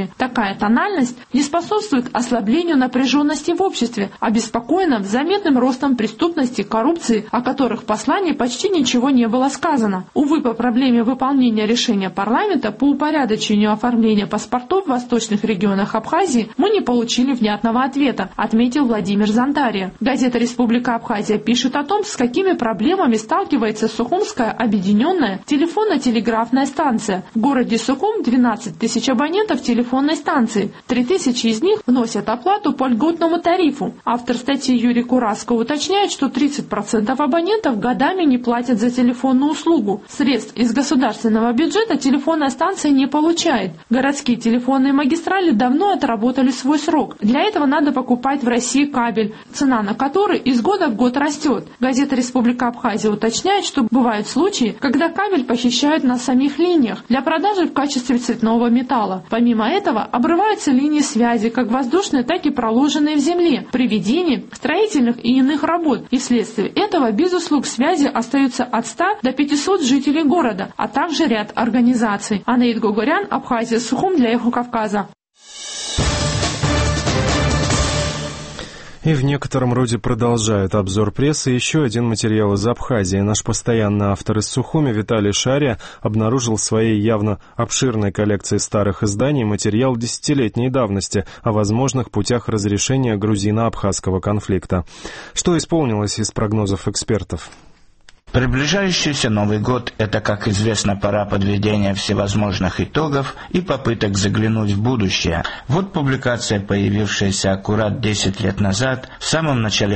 Такая тональность не способствует ослаблению напряженности в обществе, обеспокоенном заметным ростом преступности, коррупции, о которых в послании почти ничего не было сказано. Увы, по проблеме выполнения решения парламента по упорядочению оформления паспортов в восточных регионах Абхазии мы не получили внятного ответа, отметил Владимир Зантария. Газета «Республика Абхазия» пишет о том, с какими проблемами сталкивается Сухумская объединенная телефонно-телеграфная станция. В городе Сухум 12 тысяч абонентов телефонной станции. 3 тысячи из них вносят оплату по льготному тарифу. Автор статьи Юрий Кураско уточняет, что 30% абонентов годами не платят за телефонную услугу. Средств из государственного бюджета телефонная станция не получает. Городские телефонные магистрали давно отработали свой срок. Для этого надо покупать в России кабель, цена на который из года в год растет. Газета «Республика Абхазия» уточняет, что бывают случаи, когда кабель похищают на самих линиях для продажи в качестве цветного металла. Помимо этого, обрываются линии связи, как воздушные, так и проложенные в земле, при ведении строительных и иных работ. И вследствие этого без услуг связи остаются от 100 до 500 жителей города, а также ряд организаций. Анаид Гогорян, Абхазия, Сухум для Эхо Кавказа. И в некотором роде продолжает обзор прессы еще один материал из Абхазии. Наш постоянный автор из Сухуми Виталий Шария обнаружил в своей явно обширной коллекции старых изданий материал десятилетней давности о возможных путях разрешения грузино-абхазского конфликта. Что исполнилось из прогнозов экспертов? Приближающийся Новый год – это, как известно, пора подведения всевозможных итогов и попыток заглянуть в будущее. Вот публикация, появившаяся аккурат 10 лет назад, в самом начале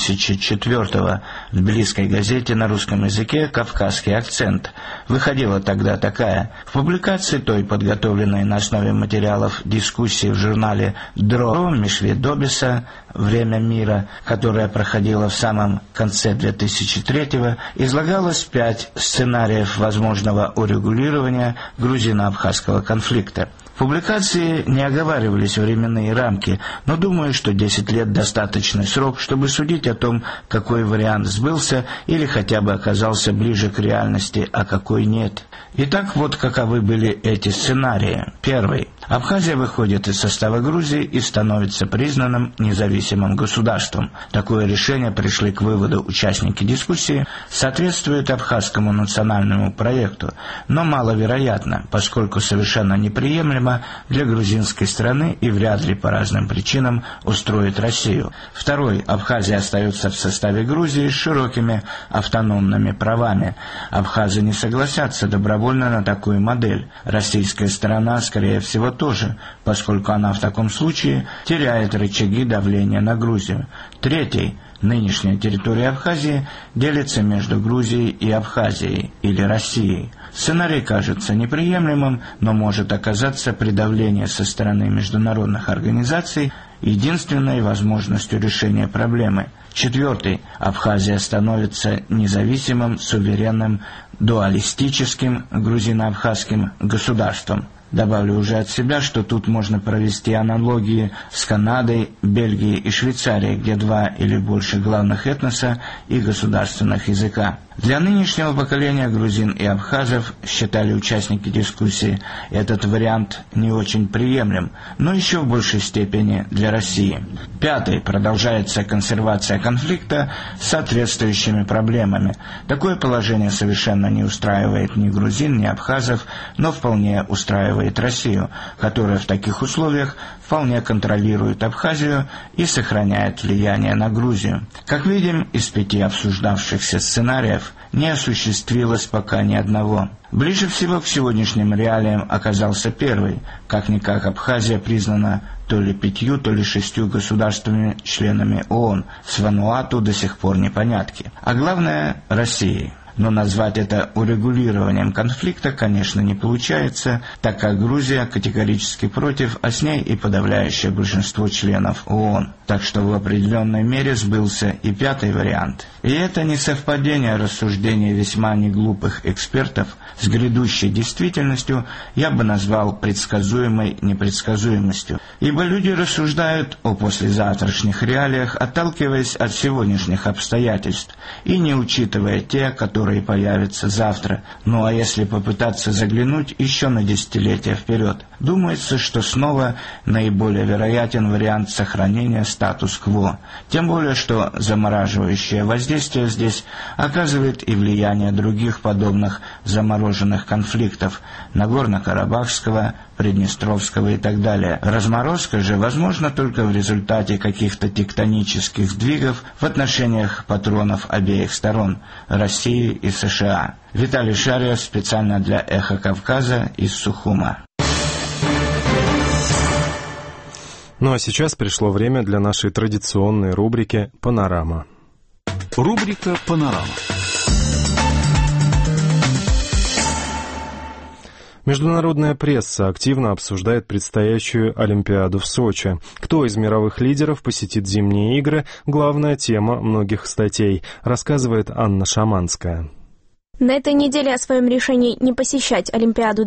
2004-го, в тбилисской газете на русском языке «Кавказский акцент». Выходила тогда такая. В публикации той, подготовленной на основе материалов дискуссии в журнале «Дро» Мишведобиса «Время мира», которая проходила в самом конце 2003-го, излагалось 5 сценариев возможного урегулирования грузино-абхазского конфликта. В публикации не оговаривались временные рамки, но думаю, что 10 лет – достаточный срок, чтобы судить о том, какой вариант сбылся или хотя бы оказался ближе к реальности, а какой нет. Итак, вот каковы были эти сценарии. Первый. Абхазия выходит из состава Грузии и становится признанным независимым государством. Такое решение пришли к выводу участники дискуссии, соответствует абхазскому национальному проекту, но маловероятно, поскольку совершенно неприемлемо для грузинской страны и вряд ли по разным причинам устроит Россию. Второй. Абхазия остается в составе Грузии с широкими автономными правами. Абхазы не согласятся добровольно на такую модель. Российская сторона, скорее всего, тоже, поскольку она в таком случае теряет рычаги давления на Грузию. Третий. Нынешняя территория Абхазии делится между Грузией и Абхазией, или Россией. Сценарий кажется неприемлемым, но может оказаться при давлении со стороны международных организаций единственной возможностью решения проблемы. Четвертый. Абхазия становится независимым, суверенным, дуалистическим грузино-абхазским государством. Добавлю уже от себя, что тут можно провести аналогии с Канадой, Бельгией и Швейцарией, где 2 или больше главных этноса и государственных языка. Для нынешнего поколения грузин и абхазов, считали участники дискуссии, этот вариант не очень приемлем, но еще в большей степени для России. Пятый. Продолжается консервация конфликта с соответствующими проблемами. Такое положение совершенно не устраивает ни грузин, ни абхазов, но вполне устраивает Россию, которая в таких условиях вполне контролирует Абхазию и сохраняет влияние на Грузию. Как видим, из 5 обсуждавшихся сценариев не осуществилось пока ни одного. Ближе всего к сегодняшним реалиям оказался первый. Как-никак Абхазия признана то ли 5, то ли 6 государствами-членами ООН, с Вануату до сих пор непонятки. А главное – Россией. Но назвать это урегулированием конфликта, конечно, не получается, так как Грузия категорически против, а с ней и подавляющее большинство членов ООН. Так что в определенной мере сбылся и 5-й вариант. И это не совпадение рассуждений весьма неглупых экспертов с грядущей действительностью я бы назвал предсказуемой непредсказуемостью. Ибо люди рассуждают о послезавтрашних реалиях, отталкиваясь от сегодняшних обстоятельств и не учитывая те, которые появятся завтра. Ну а если попытаться заглянуть еще на десятилетия вперед, думается, что снова наиболее вероятен вариант сохранения статус-кво. Тем более, что замораживающее воздействие здесь оказывает и влияние других подобных замороженных конфликтов – Нагорно-Карабахского, Приднестровского и так далее. Разморозка же возможна только в результате каких-то тектонических сдвигов в отношениях патронов обеих сторон – России и США. Виталий Шарьев специально для «Эхо Кавказа» из Сухума. Ну а сейчас пришло время для нашей традиционной рубрики «Панорама». Рубрика «Панорама». Международная пресса активно обсуждает предстоящую Олимпиаду в Сочи. Кто из мировых лидеров посетит зимние игры – главная тема многих статей, рассказывает Анна Шаманская. На этой неделе о своем решении не посещать Олимпиаду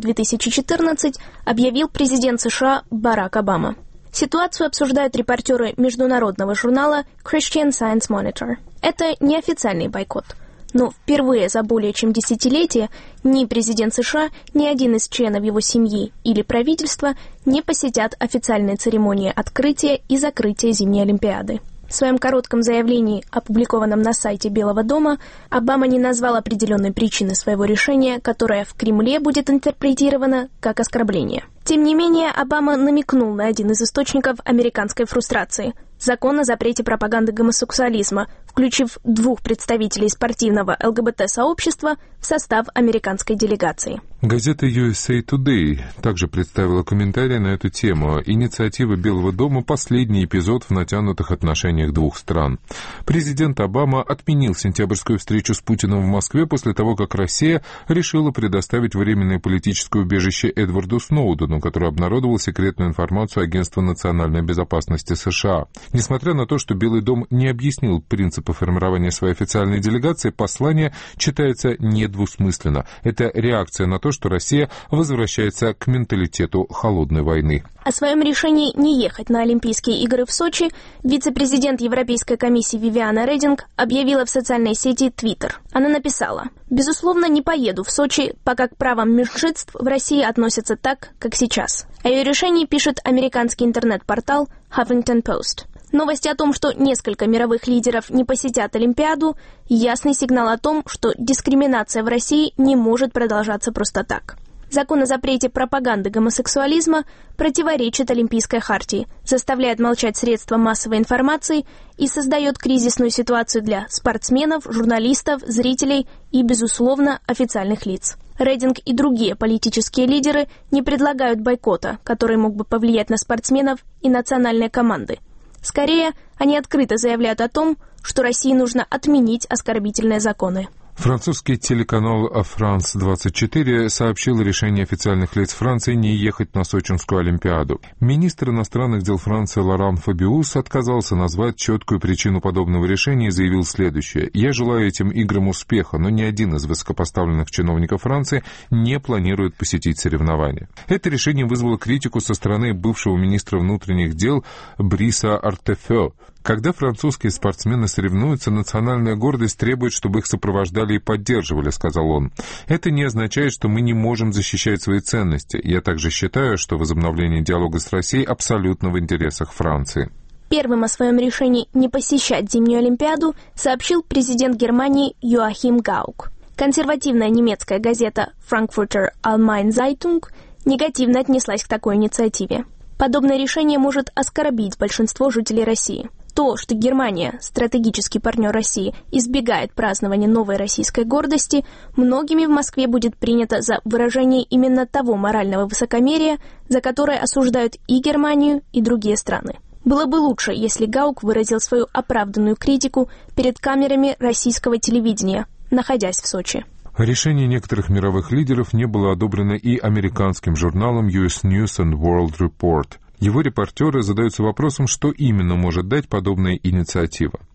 2014 объявил президент США Барак Обама. Ситуацию обсуждают репортеры международного журнала Christian Science Monitor. Это неофициальный бойкот. Но впервые за более чем десятилетие ни президент США, ни один из членов его семьи или правительства не посетят официальные церемонии открытия и закрытия зимней Олимпиады. В своем коротком заявлении, опубликованном на сайте Белого дома, Обама не назвал определенной причины своего решения, которая в Кремле будет интерпретирована как оскорбление. Тем не менее, Обама намекнул на один из источников американской фрустрации – закон о запрете пропаганды гомосексуализма, включив 2 представителей спортивного ЛГБТ-сообщества в состав американской делегации. Газета USA Today также представила комментарий на эту тему. Инициатива Белого дома – последний эпизод в натянутых отношениях двух стран. Президент Обама отменил сентябрьскую встречу с Путиным в Москве после того, как Россия решила предоставить временное политическое убежище Эдварду Сноудену, который обнародовал секретную информацию Агентства национальной безопасности США. Несмотря на то, что Белый дом не объяснил принципы формирования своей официальной делегации, послание читается недвусмысленно. Это реакция на то, что Россия возвращается к менталитету холодной войны. О своем решении не ехать на Олимпийские игры в Сочи вице-президент Европейской комиссии Вивиана Рединг объявила в социальной сети Twitter. Она написала: «Безусловно, не поеду в Сочи, пока к правам меньшинств в России относятся так, как сейчас». О ее решении пишет американский интернет-портал Huffington Post. Новость о том, что несколько мировых лидеров не посетят Олимпиаду, ясный сигнал о том, что дискриминация в России не может продолжаться просто так. Закон о запрете пропаганды гомосексуализма противоречит Олимпийской хартии, заставляет молчать средства массовой информации и создает кризисную ситуацию для спортсменов, журналистов, зрителей и, безусловно, официальных лиц. Рединг и другие политические лидеры не предлагают бойкота, который мог бы повлиять на спортсменов и национальные команды. Скорее, они открыто заявляют о том, что России нужно отменить оскорбительные законы. Французский телеканал «France 24» сообщил о решении официальных лиц Франции не ехать на Сочинскую Олимпиаду. Министр иностранных дел Франции Лоран Фабиус отказался назвать четкую причину подобного решения и заявил следующее: «Я желаю этим играм успеха, но ни один из высокопоставленных чиновников Франции не планирует посетить соревнования». Это решение вызвало критику со стороны бывшего министра внутренних дел Бриса Артефё. Когда французские спортсмены соревнуются, национальная гордость требует, чтобы их сопровождали и поддерживали, сказал он. Это не означает, что мы не можем защищать свои ценности. Я также считаю, что возобновление диалога с Россией абсолютно в интересах Франции. Первым о своем решении не посещать зимнюю Олимпиаду сообщил президент Германии Йоахим Гаук. Консервативная немецкая газета Frankfurter Allgemeine Zeitung негативно отнеслась к такой инициативе. Подобное решение может оскорбить большинство жителей России. То, что Германия, стратегический партнер России, избегает празднования новой российской гордости, многими в Москве будет принято за выражение именно того морального высокомерия, за которое осуждают и Германию, и другие страны. Было бы лучше, если Гаук выразил свою оправданную критику перед камерами российского телевидения, находясь в Сочи. Решение некоторых мировых лидеров не было одобрено и американским журналом US News and World Report. Его репортеры задаются вопросом, что именно может дать подобная инициатива.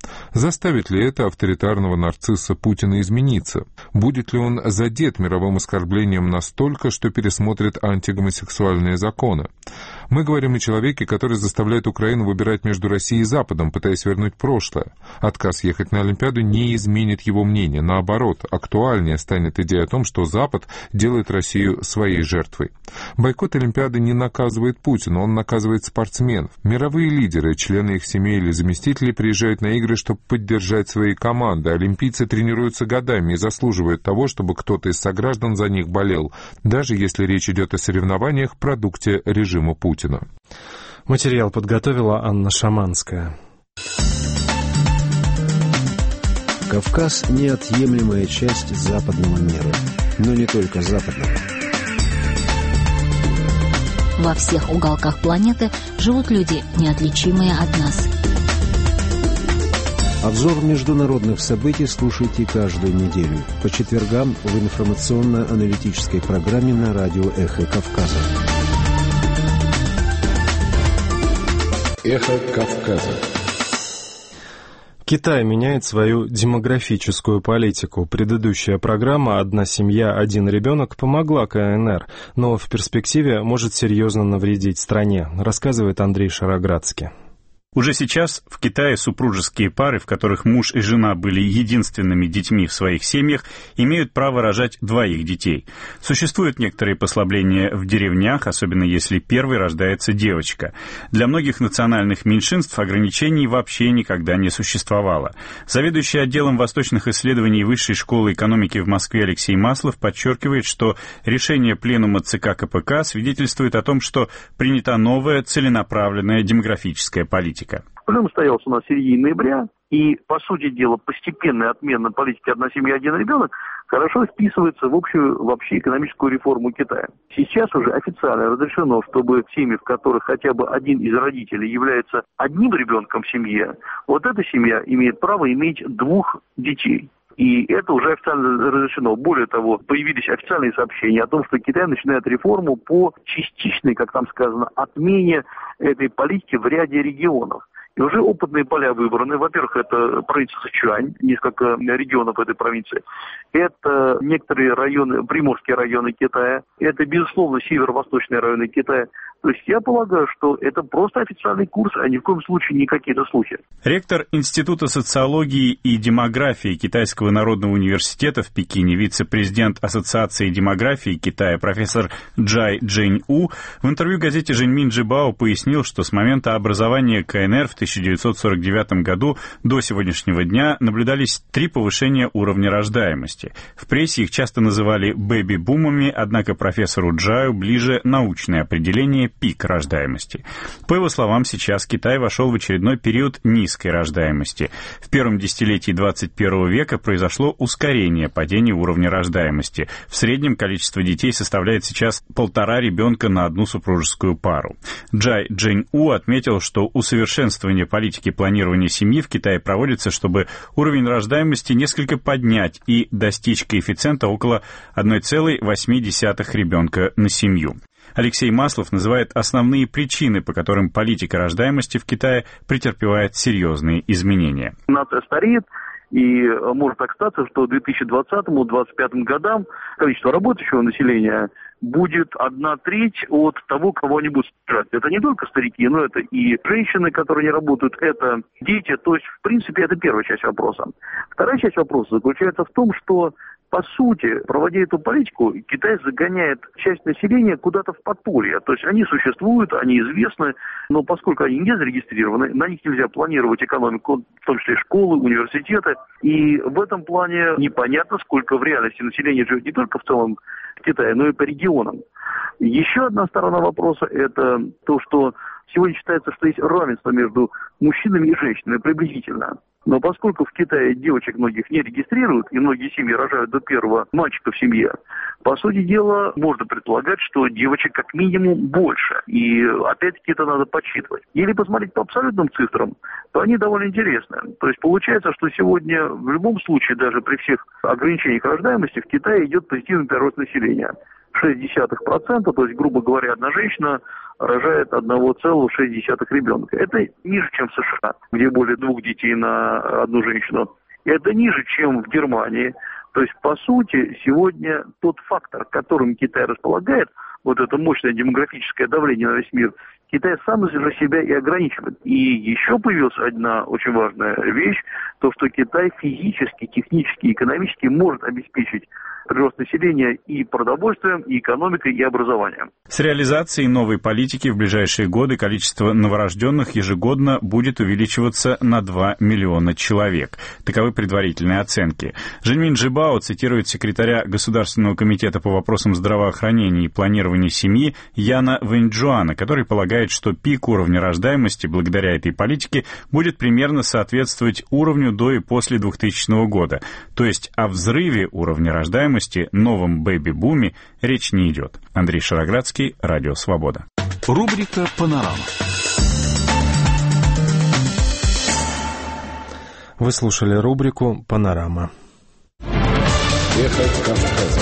Заставит ли это авторитарного нарцисса Путина измениться? Будет ли он задет мировым оскорблением настолько, что пересмотрит антигомосексуальные законы? Мы говорим о человеке, который заставляет Украину выбирать между Россией и Западом, пытаясь вернуть прошлое. Отказ ехать на Олимпиаду не изменит его мнение. Наоборот, актуальнее станет идея о том, что Запад делает Россию своей жертвой. Бойкот Олимпиады не наказывает Путина, он наказывает спортсменов. Мировые лидеры, члены их семей или заместители приезжают на игры, чтобы поддержать свои команды. Олимпийцы тренируются годами и заслуживают того, чтобы кто-то из сограждан за них болел, даже если речь идет о соревнованиях в продукте режима Путина. Материал подготовила Анна Шаманская. Кавказ – неотъемлемая часть западного мира, но не только западного. Во всех уголках планеты живут люди, неотличимые от нас. Обзор международных событий слушайте каждую неделю по четвергам в информационно-аналитической программе на радио «Эхо Кавказа». Эхо Кавказа. Китай меняет свою демографическую политику. Предыдущая программа «Одна семья, один ребенок» помогла КНР, но в перспективе может серьезно навредить стране, рассказывает Андрей Шароградский. Уже сейчас в Китае супружеские пары, в которых муж и жена были единственными детьми в своих семьях, имеют право рожать двоих детей. Существуют некоторые послабления в деревнях, особенно если первой рождается девочка. Для многих национальных меньшинств ограничений вообще никогда не существовало. Заведующий отделом восточных исследований Высшей школы экономики в Москве Алексей Маслов подчеркивает, что решение Пленума ЦК КПК свидетельствует о том, что принята новая целенаправленная демографическая политика. Пленум состоялся у нас в середине ноября, и, по сути дела, постепенная отмена политики «одна семья, один ребенок» хорошо вписывается в общую вообще экономическую реформу Китая. Сейчас уже официально разрешено, чтобы семьи, в которых хотя бы один из родителей является одним ребенком в семье, вот эта семья имеет право иметь двух детей. И это уже официально разрешено. Более того, появились официальные сообщения о том, что Китай начинает реформу по частичной, как там сказано, отмене этой политики в ряде регионов. И уже опытные поля выбраны. Во-первых, это провинция Сычуань, несколько регионов этой провинции. Это некоторые районы, приморские районы Китая. Это, безусловно, северо-восточные районы Китая. То есть я полагаю, что это просто официальный курс, а ни в коем случае не какие-то слухи. Ректор Института социологии и демографии Китайского народного университета в Пекине, вице-президент Ассоциации демографии Китая профессор Джай Джень-У в интервью газете «Жэньминь Джибао» пояснил, что с момента образования КНР в 1949 году до сегодняшнего дня наблюдались 3 повышения уровня рождаемости. В прессе их часто называли бэби-бумами, однако профессору Джаю ближе научное определение пик рождаемости. По его словам, сейчас Китай вошел в очередной период низкой рождаемости. В первом десятилетии 21 века произошло ускорение падения уровня рождаемости. В среднем количество детей составляет сейчас 1,5 ребенка на одну супружескую пару. Джай Джень-У отметил, что усовершенствование политики планирования семьи в Китае проводится, чтобы уровень рождаемости несколько поднять и достичь коэффициента около 1,8 ребенка на семью. Алексей Маслов называет основные причины, по которым политика рождаемости в Китае претерпевает серьезные изменения. Нация стареет, и может так статься, что к 2020-2025 годам количество работающего населения будет 1/3 от того, кого они будут содержать. Это не только старики, но это и женщины, которые не работают, это дети. То есть, в принципе, это первая часть вопроса. Вторая часть вопроса заключается в том, что по сути, проводя эту политику, Китай загоняет часть населения куда-то в подполье. То есть они существуют, они известны, но поскольку они не зарегистрированы, на них нельзя планировать экономику, в том числе школы, университеты. И в этом плане непонятно, сколько в реальности населения живет не только в целом Китае, но и по регионам. Еще одна сторона вопроса – это то, что сегодня считается, что есть равенство между мужчинами и женщинами приблизительно. Но поскольку в Китае девочек многих не регистрируют, и многие семьи рожают до первого мальчика в семье, по сути дела, можно предполагать, что девочек как минимум больше. И опять-таки это надо подсчитывать. Если посмотреть по абсолютным цифрам, то они довольно интересны. То есть получается, что сегодня в любом случае, даже при всех ограничениях рождаемости, в Китае идет позитивный прирост населения. 0,6%, то есть, грубо говоря, одна женщина рожает 1,6 ребенка. Это ниже, чем в США, где более 2 детей на одну женщину. И это ниже, чем в Германии. То есть, по сути, сегодня тот фактор, которым Китай располагает, вот это мощное демографическое давление на весь мир, Китай сам же себя и ограничивает. И еще появилась одна очень важная вещь, то, что Китай физически, технически, экономически может обеспечить прирост населения и продовольствием, и экономикой, и образованием. С реализацией новой политики в ближайшие годы количество новорожденных ежегодно будет увеличиваться на 2 миллиона человек. Таковы предварительные оценки. Жэньминь Джибао цитирует секретаря Государственного комитета по вопросам здравоохранения и планирования семьи Яна Вэньчжуана, который полагает, что пик уровня рождаемости благодаря этой политике будет примерно соответствовать уровню до и после 2000 года. То есть о взрыве уровня рождаемости, новом бэби-буме речь не идет. Андрей Шароградский, Радио Свобода. Рубрика «Панорама». Вы слушали рубрику «Панорама». Эхо Кавказа.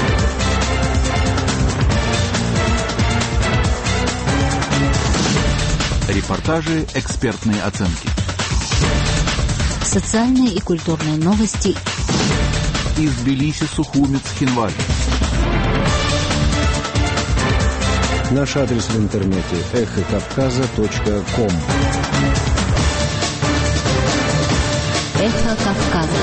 Репортажи, экспертные оценки. Социальные и культурные новости. Из Тбилиси, Сухуми, Цхинвали. Наш адрес в интернете эхокавказа.ком. Эхо Кавказа.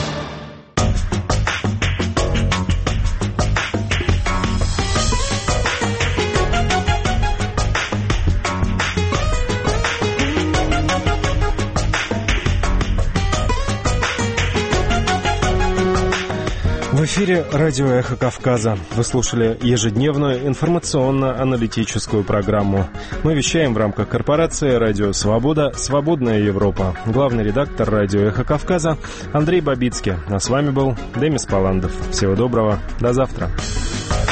В эфире радио «Эхо Кавказа». Вы слушали ежедневную информационно-аналитическую программу. Мы вещаем в рамках корпорации «Радио Свобода. Свободная Европа». Главный редактор радио «Эхо Кавказа» Андрей Бабицкий. А с вами был Демис Паландов. Всего доброго. До завтра.